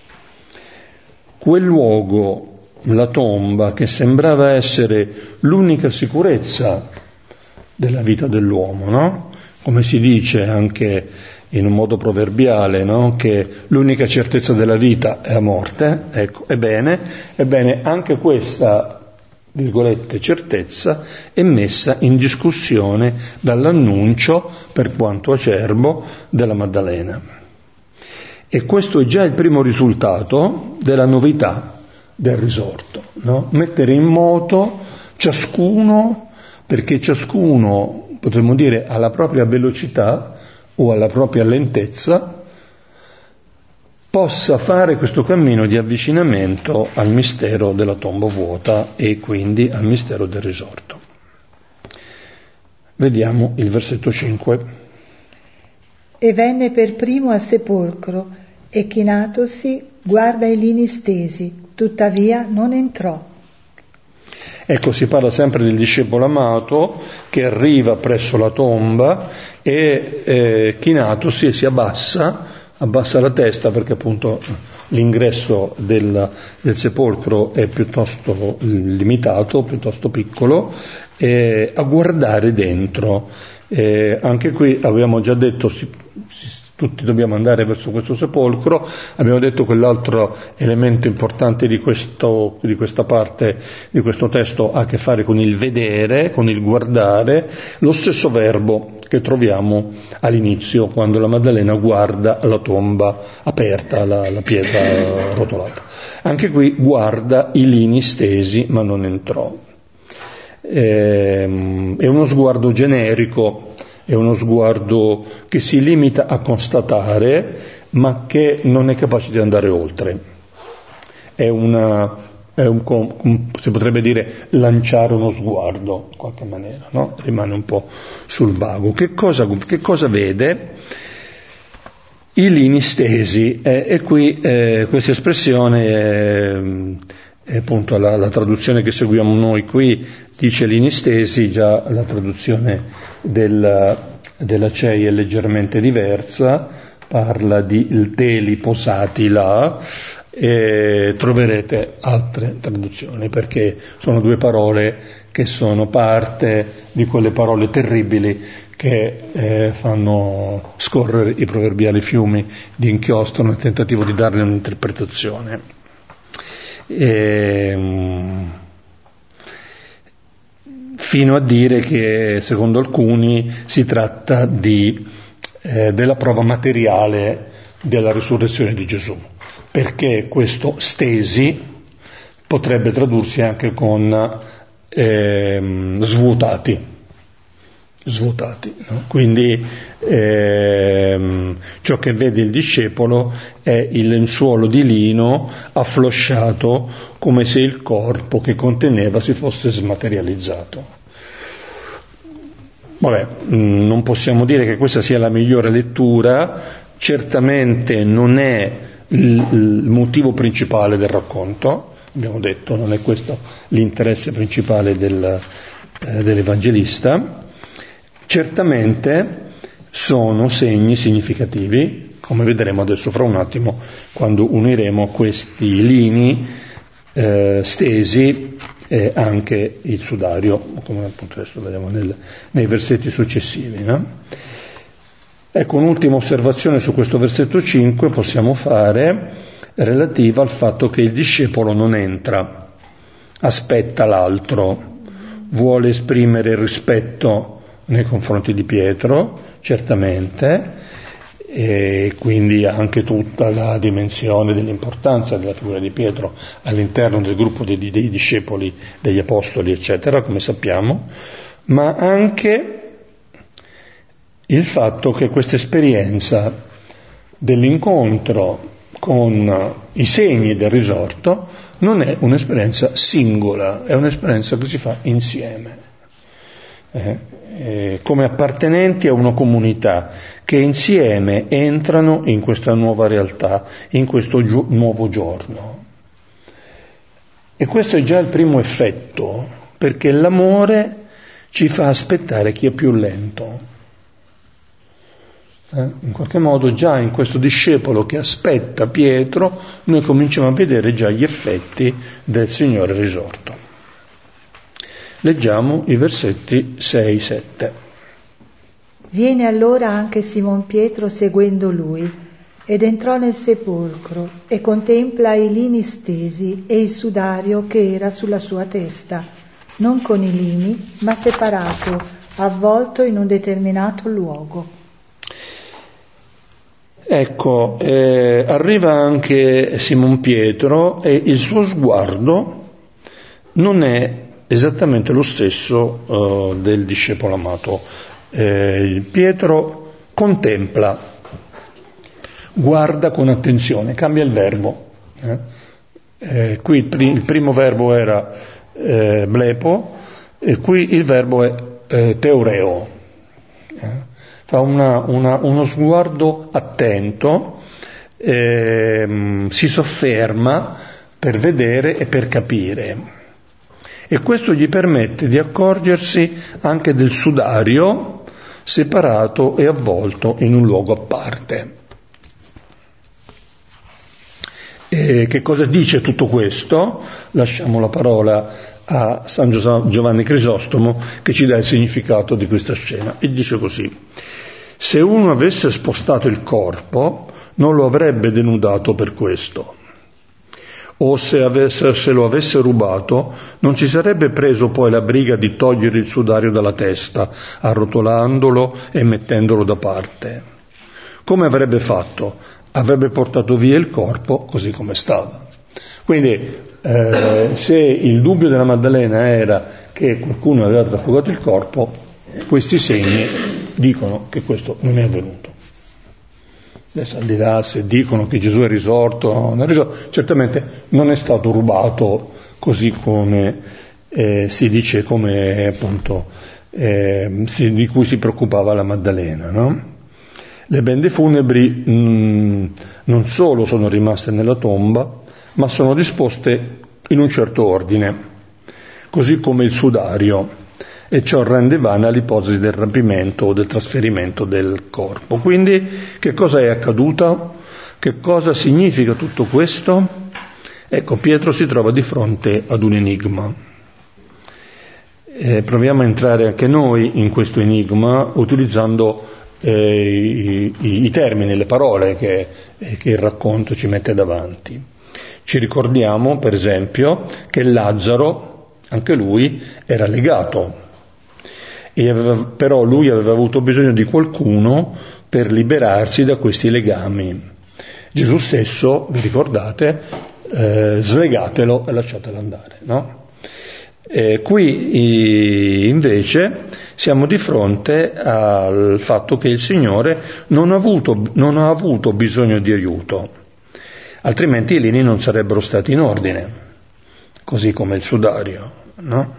Quel luogo, la tomba, che sembrava essere l'unica sicurezza della vita dell'uomo, no? Come si dice anche in un modo proverbiale, no? Che l'unica certezza della vita è la morte. Ecco, ebbene, anche questa, virgolette, certezza è messa in discussione dall'annuncio, per quanto acerbo, della Maddalena. E questo è già il primo risultato della novità del risorto, no? Mettere in moto ciascuno, perché ciascuno, potremmo dire, alla propria velocità o alla propria lentezza, possa fare questo cammino di avvicinamento al mistero della tomba vuota e quindi al mistero del risorto. Vediamo il versetto 5. E venne per primo al sepolcro, e chinatosi guarda i lini stesi, tuttavia non entrò. Ecco, si parla sempre del discepolo amato che arriva presso la tomba e chinatosi e si abbassa la testa, perché appunto l'ingresso del sepolcro è piuttosto limitato, piuttosto piccolo, a guardare dentro. Anche qui abbiamo già detto, tutti dobbiamo andare verso questo sepolcro. Abbiamo detto che l'altro elemento importante di questa parte di questo testo ha a che fare con il vedere, con il guardare, lo stesso verbo che troviamo all'inizio quando la Maddalena guarda la tomba aperta, la pietra rotolata. Anche qui guarda i lini stesi, ma non entrò. È uno sguardo generico, è uno sguardo che si limita a constatare, ma che non è capace di andare oltre. Si potrebbe dire lanciare uno sguardo, in qualche maniera, no? Rimane un po' sul vago. Che cosa vede? I lini stesi. E qui questa espressione è appunto la traduzione che seguiamo noi qui, dice lini stesi, già la traduzione della CEI è leggermente diversa, parla di teli posati là, e troverete altre traduzioni, perché sono due parole che sono parte di quelle parole terribili che fanno scorrere i proverbiali fiumi di inchiostro nel tentativo di darne un'interpretazione. Fino a dire che secondo alcuni si tratta della prova materiale della risurrezione di Gesù, perché questo stesi potrebbe tradursi anche con svuotati, no? Quindi ciò che vede il discepolo è il lenzuolo di lino afflosciato, come se il corpo che conteneva si fosse smaterializzato. Vabbè, non possiamo dire che questa sia la migliore lettura, certamente non è il motivo principale del racconto, abbiamo detto, non è questo l'interesse principale dell'Evangelista. Certamente sono segni significativi, come vedremo adesso fra un attimo, quando uniremo questi lini stesi e anche il sudario, come appunto adesso vedremo nei versetti successivi, no? Ecco, un'ultima osservazione su questo versetto 5 possiamo fare, relativa al fatto che il discepolo non entra, aspetta l'altro, vuole esprimere rispetto nei confronti di Pietro, certamente, e quindi anche tutta la dimensione dell'importanza della figura di Pietro all'interno del gruppo dei discepoli, degli apostoli, eccetera, come sappiamo, ma anche il fatto che questa esperienza dell'incontro con i segni del risorto non è un'esperienza singola, è un'esperienza che si fa insieme, come appartenenti a una comunità che insieme entrano in questa nuova realtà, in questo nuovo giorno. E questo è già il primo effetto, perché l'amore ci fa aspettare chi è più lento. In qualche modo già in questo discepolo che aspetta Pietro noi cominciamo a vedere già gli effetti del Signore risorto. Leggiamo i versetti 6-7. Viene allora anche Simon Pietro seguendo lui, ed entrò nel sepolcro e contempla i lini stesi e il sudario che era sulla sua testa, non con i lini, ma separato, avvolto in un determinato luogo. Ecco, arriva anche Simon Pietro e il suo sguardo non è esattamente lo stesso del discepolo amato. Pietro contempla, guarda con attenzione, cambia il verbo. Qui il primo verbo era blepo e qui il verbo è teoreo. Fa uno sguardo attento, si sofferma per vedere e per capire. E questo gli permette di accorgersi anche del sudario separato e avvolto in un luogo a parte. E che cosa dice tutto questo? Lasciamo la parola a San Giovanni Crisostomo che ci dà il significato di questa scena. E dice così: se uno avesse spostato il corpo non lo avrebbe denudato per questo, o se lo avesse rubato non ci sarebbe preso poi la briga di togliere il sudario dalla testa, arrotolandolo e mettendolo da parte. Come avrebbe fatto? Avrebbe portato via il corpo così come stava. Quindi se il dubbio della Maddalena era che qualcuno aveva trafugato il corpo, questi segni dicono che questo non è avvenuto. Adesso al di là se dicono che Gesù è risorto o non è risorto, certamente non è stato rubato così come si dice, come appunto di cui si preoccupava la Maddalena, no? Le bende funebri non solo sono rimaste nella tomba, ma sono disposte in un certo ordine, così come il sudario, e ciò rende vana l'ipotesi del rapimento o del trasferimento del corpo. Quindi che cosa è accaduto? Che cosa significa tutto questo? Ecco, Pietro si trova di fronte ad un enigma. Proviamo a entrare anche noi in questo enigma utilizzando i termini, le parole che il racconto ci mette davanti. Ci ricordiamo, per esempio, che Lazzaro, anche lui, era legato, però lui aveva avuto bisogno di qualcuno per liberarsi da questi legami. Gesù stesso, vi ricordate, slegatelo e lasciatelo andare, no? Qui invece siamo di fronte al fatto che il Signore non ha avuto bisogno di aiuto, altrimenti i lini non sarebbero stati in ordine, così come il sudario, no?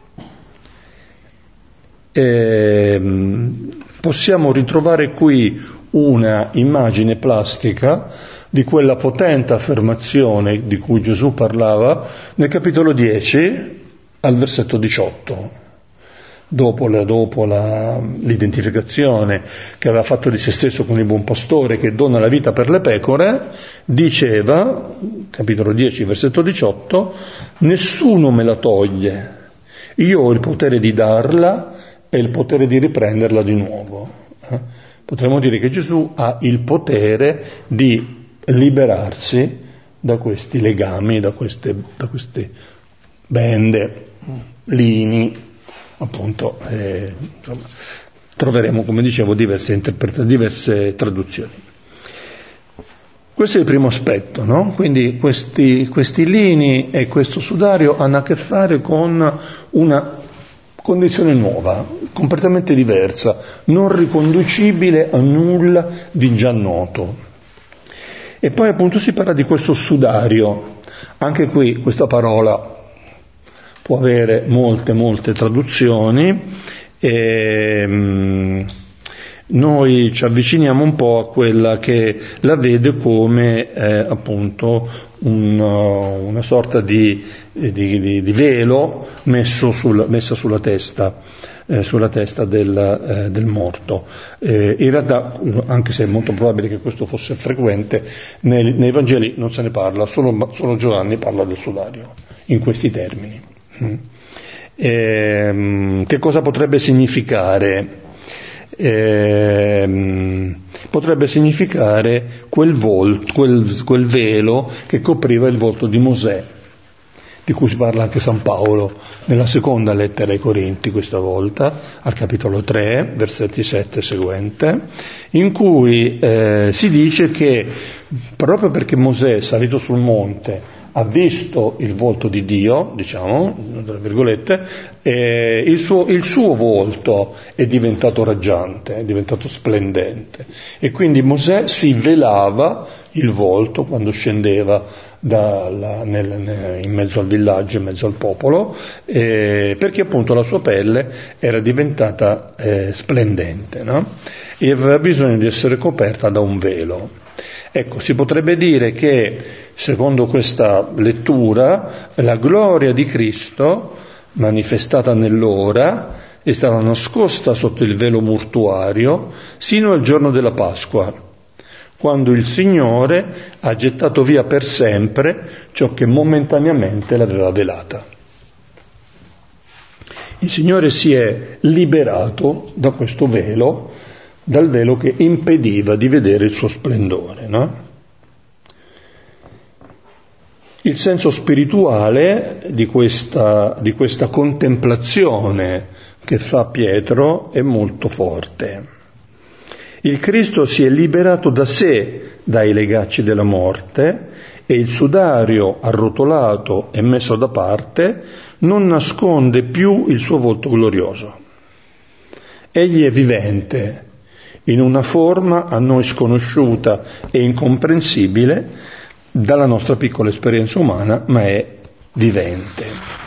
Possiamo ritrovare qui una immagine plastica di quella potente affermazione di cui Gesù parlava nel capitolo 10 al versetto 18. Dopo l'identificazione che aveva fatto di se stesso con il buon pastore che dona la vita per le pecore, diceva, capitolo 10, versetto 18, nessuno me la toglie, io ho il potere di darla e il potere di riprenderla di nuovo. Potremmo dire che Gesù ha il potere di liberarsi da questi legami, da queste bende, lini, appunto, insomma, troveremo, come dicevo, diverse traduzioni. Questo è il primo aspetto, no? Quindi questi lini e questo sudario hanno a che fare con una condizione nuova, completamente diversa, non riconducibile a nulla di già noto. E poi appunto si parla di questo sudario. Anche qui questa parola può avere molte traduzioni, e noi ci avviciniamo un po' a quella che la vede come appunto una sorta di velo messa sulla testa del morto. In realtà, anche se è molto probabile che questo fosse frequente, nei Vangeli non se ne parla, solo Giovanni parla del sudario in questi termini. Che cosa potrebbe significare? Potrebbe significare quel velo che copriva il volto di Mosè, di cui si parla anche San Paolo nella seconda lettera ai Corinti, questa volta al capitolo 3, versetti 7 e seguente, in cui si dice che proprio perché Mosè, salito sul monte, ha visto il volto di Dio, diciamo, tra virgolette, il suo volto è diventato raggiante, è diventato splendente, e quindi Mosè si velava il volto quando scendeva in mezzo al villaggio, in mezzo al popolo, perché appunto la sua pelle era diventata splendente, no? E aveva bisogno di essere coperta da un velo. Ecco, si potrebbe dire che, secondo questa lettura, la gloria di Cristo, manifestata nell'ora, è stata nascosta sotto il velo mortuario sino al giorno della Pasqua, quando il Signore ha gettato via per sempre ciò che momentaneamente l'aveva velata. Il Signore si è liberato da questo velo, dal velo che impediva di vedere il suo splendore, no? Il senso spirituale di questa contemplazione che fa Pietro è molto forte. Il Cristo si è liberato da sé dai legacci della morte e il sudario arrotolato e messo da parte non nasconde più il suo volto glorioso. Egli è vivente, in una forma a noi sconosciuta e incomprensibile dalla nostra piccola esperienza umana, ma è vivente.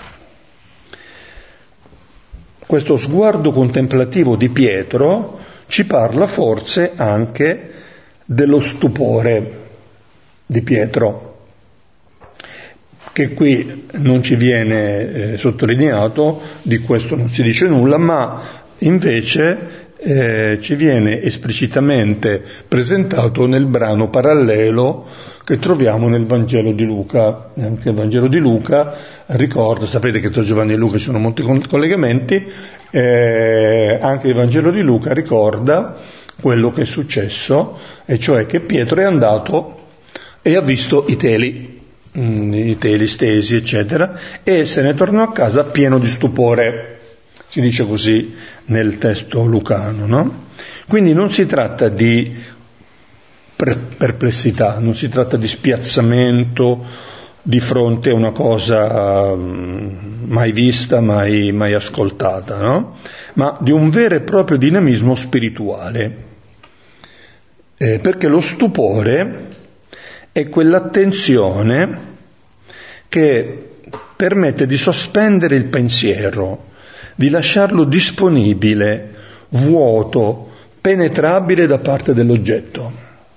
Questo sguardo contemplativo di Pietro ci parla forse anche dello stupore di Pietro, che qui non ci viene sottolineato, di questo non si dice nulla, ma invece ci viene esplicitamente presentato nel brano parallelo che troviamo nel Vangelo di Luca. Anche il Vangelo di Luca ricorda, sapete che tra Giovanni e Luca ci sono molti collegamenti, anche il Vangelo di Luca ricorda quello che è successo, e cioè che Pietro è andato e ha visto i teli stesi, eccetera, e se ne tornò a casa pieno di stupore. Si dice così nel testo lucano, no? Quindi non si tratta di perplessità, non si tratta di spiazzamento di fronte a una cosa mai vista, mai ascoltata, no? Ma di un vero e proprio dinamismo spirituale. Perché lo stupore è quell'attenzione che permette di sospendere il pensiero, di lasciarlo disponibile, vuoto, penetrabile da parte dell'oggetto.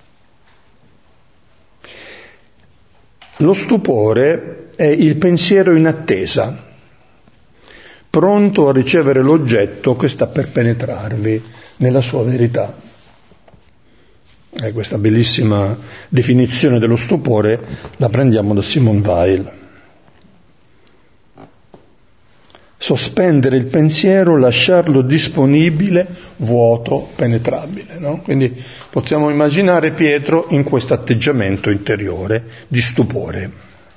Lo stupore è il pensiero in attesa, pronto a ricevere l'oggetto che sta per penetrarvi nella sua verità. Questa bellissima definizione dello stupore la prendiamo da Simone Weil. Sospendere il pensiero, lasciarlo disponibile, vuoto, penetrabile, no? Quindi possiamo immaginare Pietro in questo atteggiamento interiore di stupore.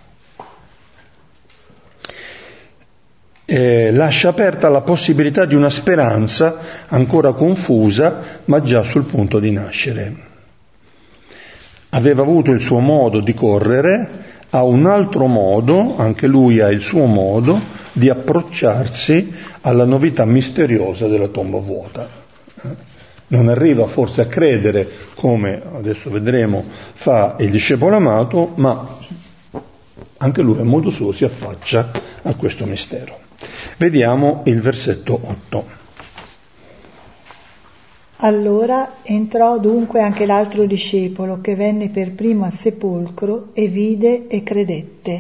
Lascia aperta la possibilità di una speranza ancora confusa, ma già sul punto di nascere. Aveva avuto il suo modo di correre, ha un altro modo, anche lui ha il suo modo, di approcciarsi alla novità misteriosa della tomba vuota. Non arriva forse a credere, come adesso vedremo fa il discepolo amato, ma anche lui a modo suo si affaccia a questo mistero. Vediamo il versetto 8. Allora entrò dunque anche l'altro discepolo, che venne per primo al sepolcro e vide e credette.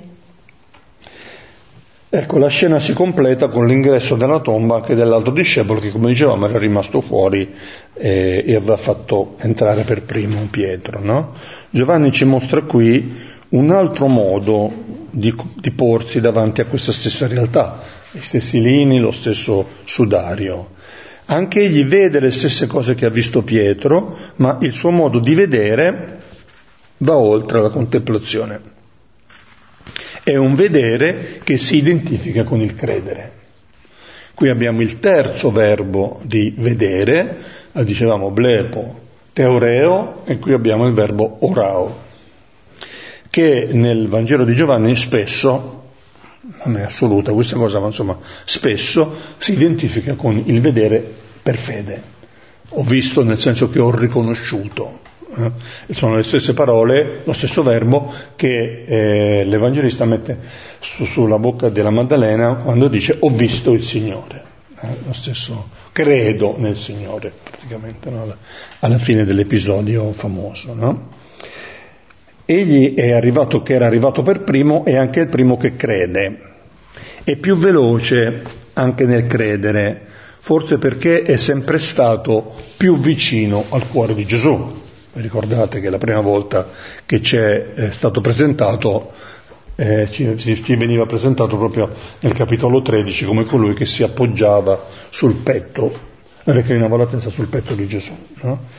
Ecco, la scena si completa con l'ingresso della tomba anche dell'altro discepolo, che come dicevamo era rimasto fuori e aveva fatto entrare per primo Pietro, no? Giovanni ci mostra qui un altro modo di porsi davanti a questa stessa realtà, gli stessi lini, lo stesso sudario. Anche egli vede le stesse cose che ha visto Pietro, ma il suo modo di vedere va oltre la contemplazione. È un vedere che si identifica con il credere. Qui abbiamo il terzo verbo di vedere, dicevamo blepo, teoreo, e qui abbiamo il verbo orao, che nel Vangelo di Giovanni spesso, non è assoluta questa cosa, ma insomma spesso si identifica con il vedere per fede. Ho visto nel senso che ho riconosciuto. Sono le stesse parole, lo stesso verbo che l'Evangelista mette sulla bocca della Maddalena quando dice ho visto il Signore. Lo stesso credo nel Signore, praticamente, no? Alla fine dell'episodio famoso, no? Egli è arrivato che era arrivato per primo e anche il primo che crede. È più veloce anche nel credere, forse perché è sempre stato più vicino al cuore di Gesù. Ricordate che la prima volta che ci è stato presentato, ci veniva presentato proprio nel capitolo 13 come colui che si appoggiava sul petto, reclinava la testa sul petto di Gesù, no?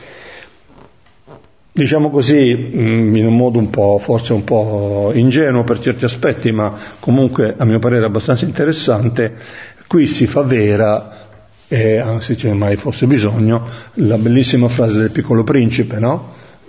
Diciamo così, in un modo un po', forse un po' ingenuo per certi aspetti, ma comunque a mio parere abbastanza interessante, qui si fa vera, anzi ce ne mai fosse bisogno, la bellissima frase del Piccolo Principe, no?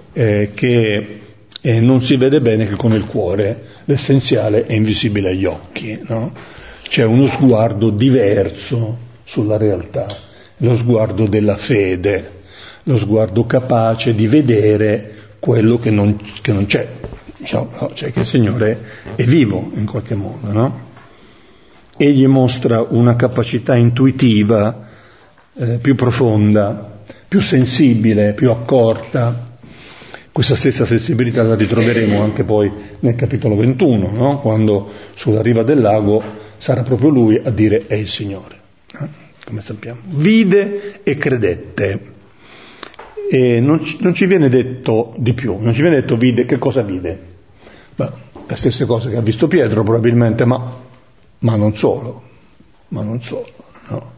Che non si vede bene che con il cuore, l'essenziale è invisibile agli occhi, no? C'è uno sguardo diverso sulla realtà, lo sguardo della fede, lo sguardo capace di vedere quello che non c'è, diciamo, no? Cioè che il Signore è vivo in qualche modo, no? Egli mostra una capacità intuitiva più profonda, più sensibile, più accorta. Questa stessa sensibilità la ritroveremo anche poi nel capitolo 21, no? Quando sulla riva del lago sarà proprio lui a dire è il Signore, come sappiamo. Vide e credette. E non ci viene detto di più, non ci viene detto vide, che cosa vide? Beh, le stesse cose che ha visto Pietro probabilmente, ma non solo, no?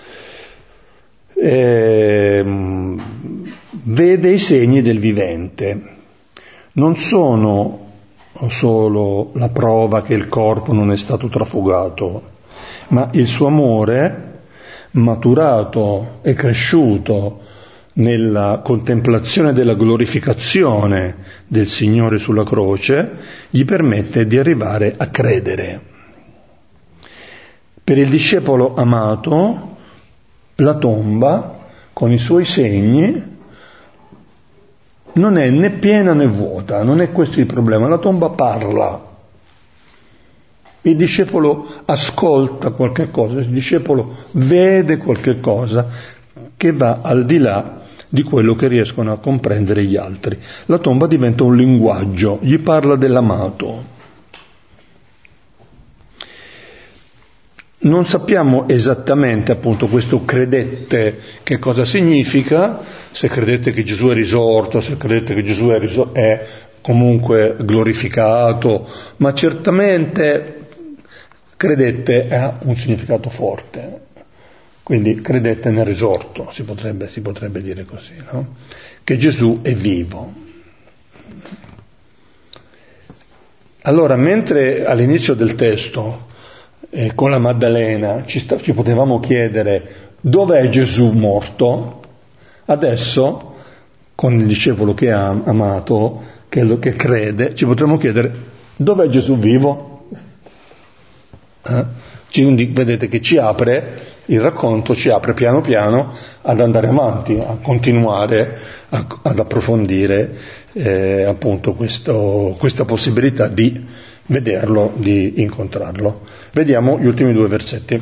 Vede i segni del vivente, non sono solo la prova che il corpo non è stato trafugato, ma il suo amore maturato e cresciuto nella contemplazione della glorificazione del Signore sulla croce, gli permette di arrivare a credere. Per il discepolo amato, la tomba, con i suoi segni, non è né piena né vuota, non è questo il problema, la tomba parla. Il discepolo ascolta qualche cosa, il discepolo vede qualche cosa che va al di là di quello che riescono a comprendere gli altri. La tomba diventa un linguaggio, gli parla dell'amato. Non sappiamo esattamente, appunto, questo credette che cosa significa, se credette che Gesù è risorto, se credette che Gesù è comunque glorificato, ma certamente credette ha un significato forte. Quindi credette nel risorto, si potrebbe dire così, no? Che Gesù è vivo. Allora, mentre all'inizio del testo, con la Maddalena, ci potevamo chiedere dov'è Gesù morto, adesso, con il discepolo che ha amato, che crede, ci potremmo chiedere dov'è Gesù vivo? Quindi vedete che ci apre, il racconto ci apre piano piano ad andare avanti, a continuare ad approfondire appunto questa possibilità di vederlo, di incontrarlo. Vediamo gli ultimi 2 versetti.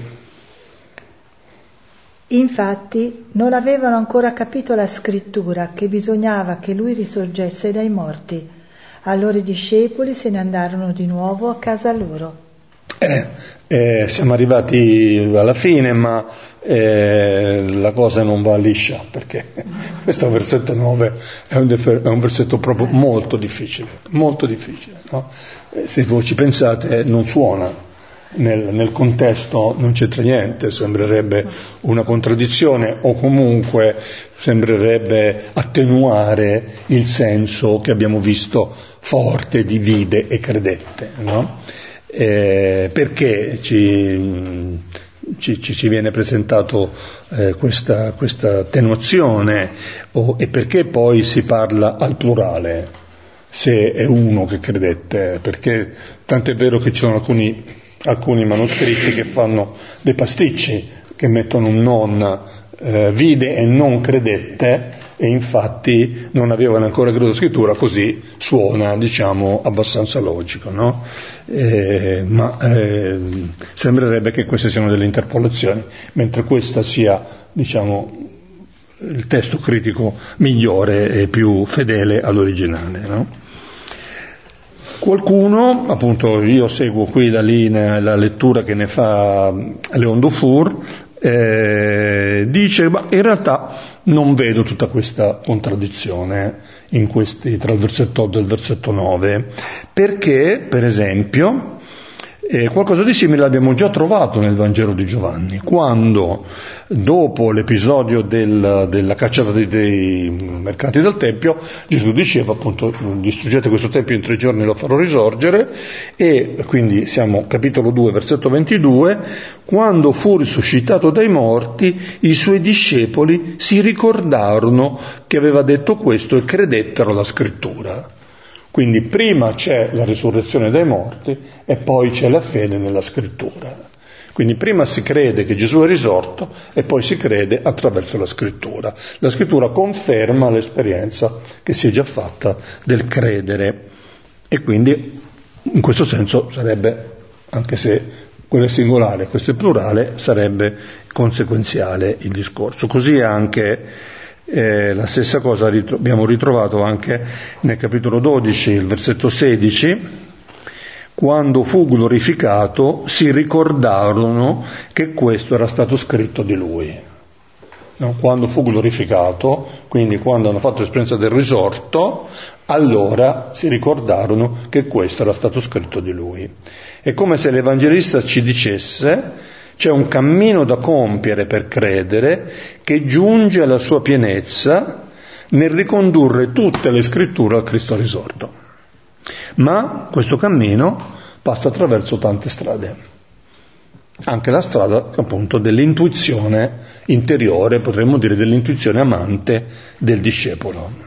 Infatti non avevano ancora capito la scrittura che bisognava che lui risorgesse dai morti. Allora i discepoli se ne andarono di nuovo a casa loro. Siamo arrivati alla fine, ma la cosa non va liscia, perché questo versetto 9 è un versetto proprio molto difficile, no? Se voi ci pensate non suona, nel contesto non c'entra niente, sembrerebbe una contraddizione o comunque sembrerebbe attenuare il senso che abbiamo visto forte di vide e credette, no? Perché ci viene presentato questa attenuazione e perché poi si parla al plurale se è uno che credette? Perché tant'è vero che ci sono alcuni manoscritti che fanno dei pasticci, che mettono un non vide e non credette, e infatti non avevano ancora creduto alla scrittura, così suona, diciamo, abbastanza logico, no? Ma sembrerebbe che queste siano delle interpolazioni, mentre questa sia, diciamo, il testo critico migliore e più fedele all'originale, no? Qualcuno, appunto io seguo qui da lì la lettura che ne fa Léon Dufour, dice, ma in realtà non vedo tutta questa contraddizione tra il versetto 8 e il versetto 9, perché, per esempio, qualcosa di simile l'abbiamo già trovato nel Vangelo di Giovanni, quando, dopo l'episodio della cacciata dei mercanti del Tempio, Gesù diceva appunto: distruggete questo Tempio, in 3 giorni lo farò risorgere. E quindi siamo capitolo 2 versetto 22, quando fu risuscitato dai morti i suoi discepoli si ricordarono che aveva detto questo e credettero alla scrittura. Quindi prima c'è la risurrezione dai morti e poi c'è la fede nella scrittura. Quindi prima si crede che Gesù è risorto e poi si crede attraverso la scrittura. La scrittura conferma l'esperienza che si è già fatta del credere, e quindi in questo senso sarebbe, anche se quello è singolare, questo è plurale, sarebbe conseguenziale il discorso. Così anche la stessa cosa abbiamo ritrovato anche nel capitolo 12, il versetto 16, quando fu glorificato si ricordarono che questo era stato scritto di lui. No? Quando fu glorificato, quindi quando hanno fatto l'esperienza del risorto, allora si ricordarono che questo era stato scritto di lui. È come se l'Evangelista ci dicesse: c'è un cammino da compiere per credere che giunge alla sua pienezza nel ricondurre tutte le scritture al Cristo risorto. Ma questo cammino passa attraverso tante strade. Anche la strada, appunto, dell'intuizione interiore, potremmo dire dell'intuizione amante del discepolo.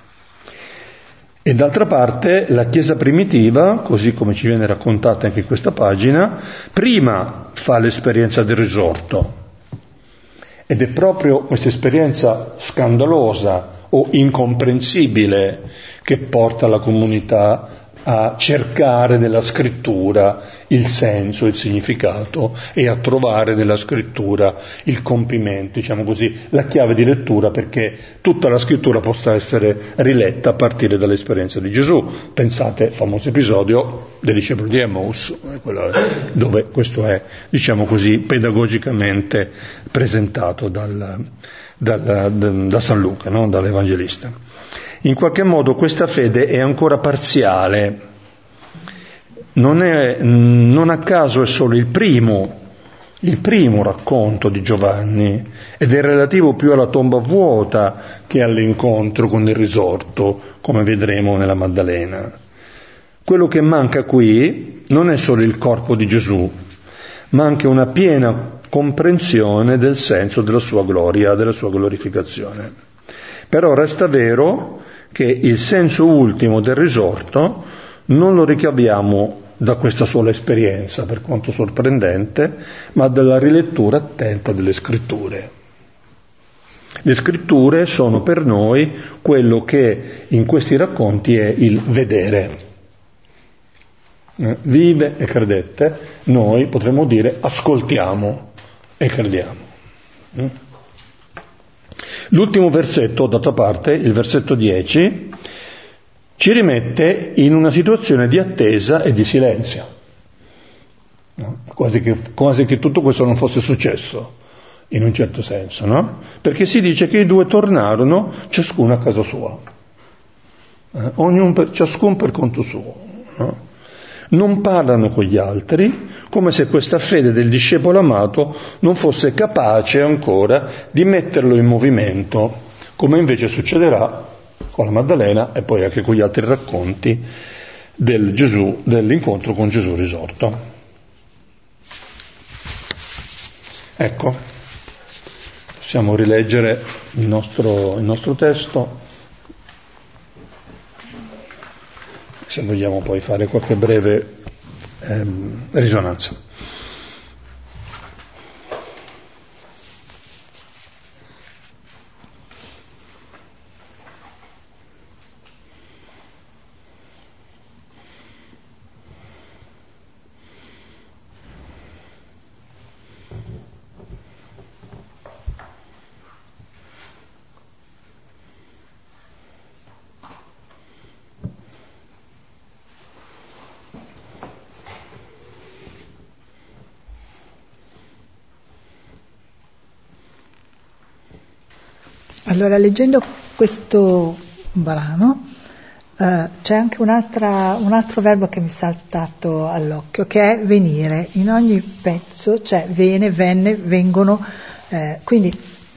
E d'altra parte la Chiesa primitiva, così come ci viene raccontata anche in questa pagina, prima fa l'esperienza del risorto, ed è proprio questa esperienza scandalosa o incomprensibile che porta la comunità a cercare nella scrittura il senso, il significato, e a trovare nella scrittura il compimento, diciamo così, la chiave di lettura perché tutta la scrittura possa essere riletta a partire dall'esperienza di Gesù. Pensate, famoso episodio dei discepoli di Emmaus, dove questo è, diciamo così, pedagogicamente presentato da San Luca, no? Dall'Evangelista. In qualche modo questa fede è ancora parziale, non a caso è solo il primo racconto di Giovanni, ed è relativo più alla tomba vuota che all'incontro con il risorto, come vedremo nella Maddalena. Quello che manca qui non è solo il corpo di Gesù, ma anche una piena comprensione del senso della sua gloria, della sua glorificazione. Però resta vero che il senso ultimo del risorto non lo ricaviamo da questa sola esperienza, per quanto sorprendente, ma dalla rilettura attenta delle scritture. Le scritture sono per noi quello che in questi racconti è il vedere. Vive e credette, noi potremmo dire ascoltiamo e crediamo. L'ultimo versetto, d'altra parte, il versetto 10, ci rimette in una situazione di attesa e di silenzio. Quasi che tutto questo non fosse successo, in un certo senso, no? Perché si dice che i due tornarono ciascuno a casa sua, ciascun per conto suo, no? Non parlano con gli altri, come se questa fede del discepolo amato non fosse capace ancora di metterlo in movimento, come invece succederà con la Maddalena e poi anche con gli altri racconti dell'incontro con Gesù risorto. Ecco, possiamo rileggere il nostro testo, se vogliamo poi fare qualche breve risonanza. Allora, leggendo questo brano c'è anche un altro verbo che mi è saltato all'occhio, che è venire. In ogni pezzo c'è venne, vengono, quindi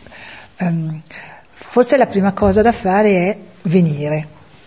forse la prima cosa da fare è venire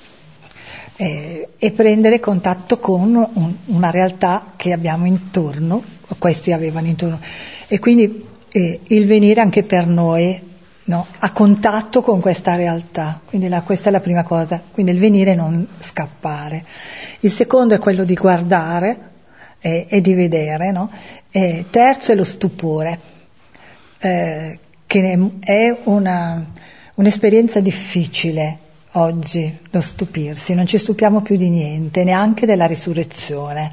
e prendere contatto con una realtà che abbiamo intorno, o questi avevano intorno, e quindi il venire anche per noi, no, a contatto con questa realtà, quindi questa è la prima cosa, quindi il venire e non scappare. Il secondo è quello di guardare e di vedere, no? Terzo è lo stupore, che è un'esperienza difficile oggi, lo stupirsi, non ci stupiamo più di niente, neanche della risurrezione.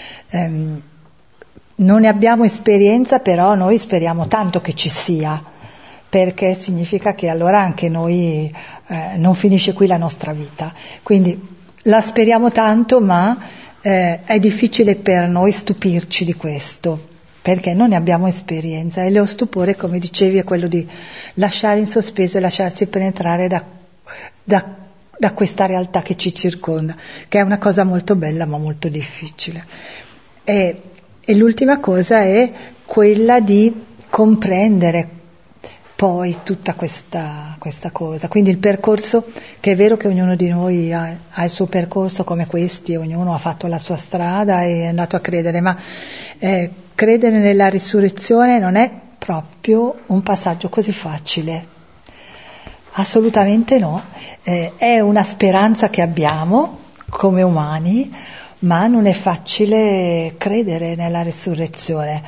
Non ne abbiamo esperienza, però noi speriamo tanto che ci sia, perché significa che allora anche noi non finisce qui la nostra vita. Quindi la speriamo tanto, ma è difficile per noi stupirci di questo, perché non ne abbiamo esperienza. E lo stupore, come dicevi, è quello di lasciare in sospeso e lasciarsi penetrare da questa realtà che ci circonda, che è una cosa molto bella ma molto difficile. E l'ultima cosa è quella di comprendere poi tutta questa cosa, quindi il percorso, che è vero che ognuno di noi ha il suo percorso come questi, ognuno ha fatto la sua strada e è andato a credere, ma credere nella risurrezione non è proprio un passaggio così facile, assolutamente no, è una speranza che abbiamo come umani, ma non è facile credere nella risurrezione,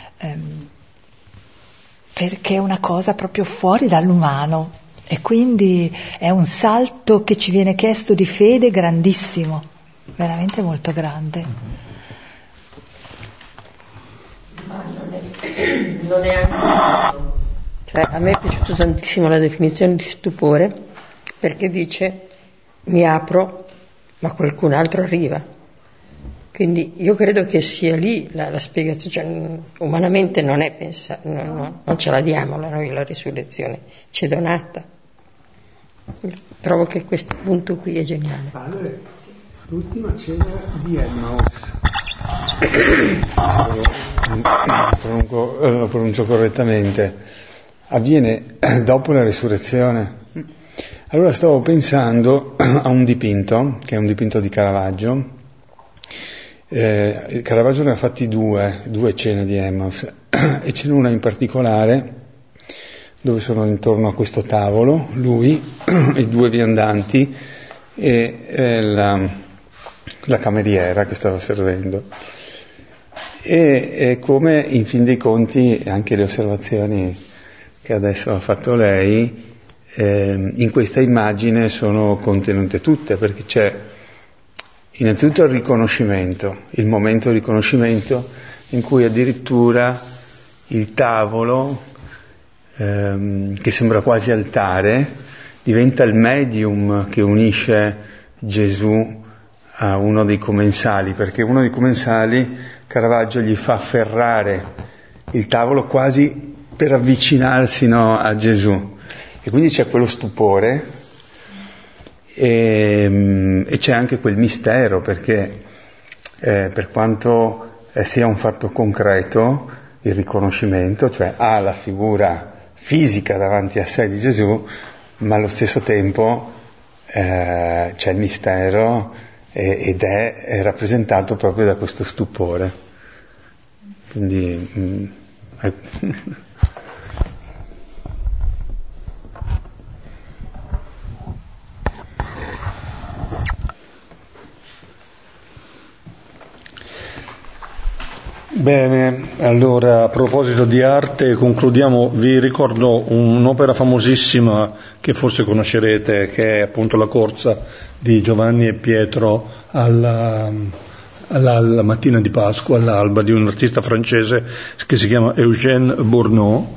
perché è una cosa proprio fuori dall'umano e quindi è un salto che ci viene chiesto di fede grandissimo, veramente molto grande. Ma non è anche, cioè, a me è piaciuta tantissimo la definizione di stupore, perché dice mi apro ma qualcun altro arriva. Quindi io credo che sia lì la spiegazione, cioè, umanamente non è non ce la diamo noi la risurrezione, ci è donata. Trovo che questo punto qui è geniale. Padre, l'ultima cena di Emmaus, lo pronuncio correttamente, avviene dopo la risurrezione. Allora stavo pensando a un dipinto, che è un dipinto di Caravaggio. Caravaggio ne ha fatti due cene di Emmaus e ce n'è una in particolare dove sono intorno a questo tavolo lui e i due viandanti e la cameriera che stava servendo. E come in fin dei conti anche le osservazioni che adesso ha fatto lei in questa immagine sono contenute tutte, perché c'è innanzitutto il riconoscimento, il momento di riconoscimento in cui addirittura il tavolo, che sembra quasi altare, diventa il medium che unisce Gesù a uno dei commensali, perché uno dei commensali Caravaggio gli fa afferrare il tavolo quasi per avvicinarsi, no, a Gesù, e quindi c'è quello stupore e c'è anche quel mistero, perché per quanto sia un fatto concreto il riconoscimento, cioè ha la figura fisica davanti a sé di Gesù, ma allo stesso tempo c'è il mistero ed è rappresentato proprio da questo stupore. Quindi Bene, allora a proposito di arte concludiamo, vi ricordo un'opera famosissima che forse conoscerete, che è appunto la corsa di Giovanni e Pietro alla mattina di Pasqua, all'alba, di un artista francese che si chiama Eugène Bournaud,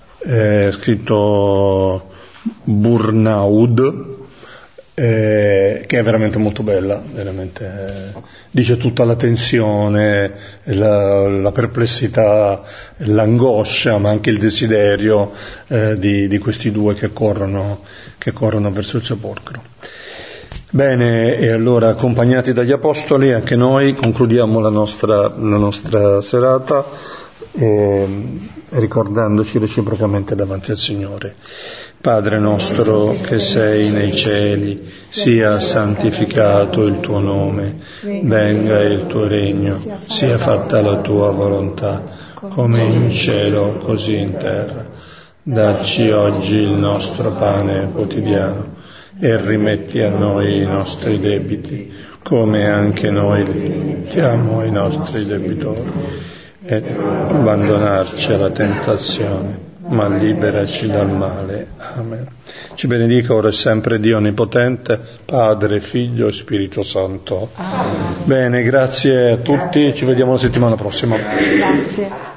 scritto Bournaud, che è veramente molto bella, veramente dice tutta la tensione, la perplessità, l'angoscia, ma anche il desiderio di questi due che corrono verso il sepolcro. Bene, e allora accompagnati dagli apostoli anche noi concludiamo la nostra serata ricordandoci reciprocamente davanti al Signore. Padre nostro che sei nei cieli, sia santificato il tuo nome, venga il tuo regno, sia fatta la tua volontà, come in cielo così in terra. Dacci oggi il nostro pane quotidiano e rimetti a noi i nostri debiti, come anche noi rimettiamo ai nostri debitori, e non abbandonarci alla tentazione, ma liberaci dal male. Amen. Ci benedica ora e sempre Dio Onnipotente, Padre, Figlio e Spirito Santo. Amen. Bene, grazie a tutti, ci vediamo la settimana prossima. Grazie.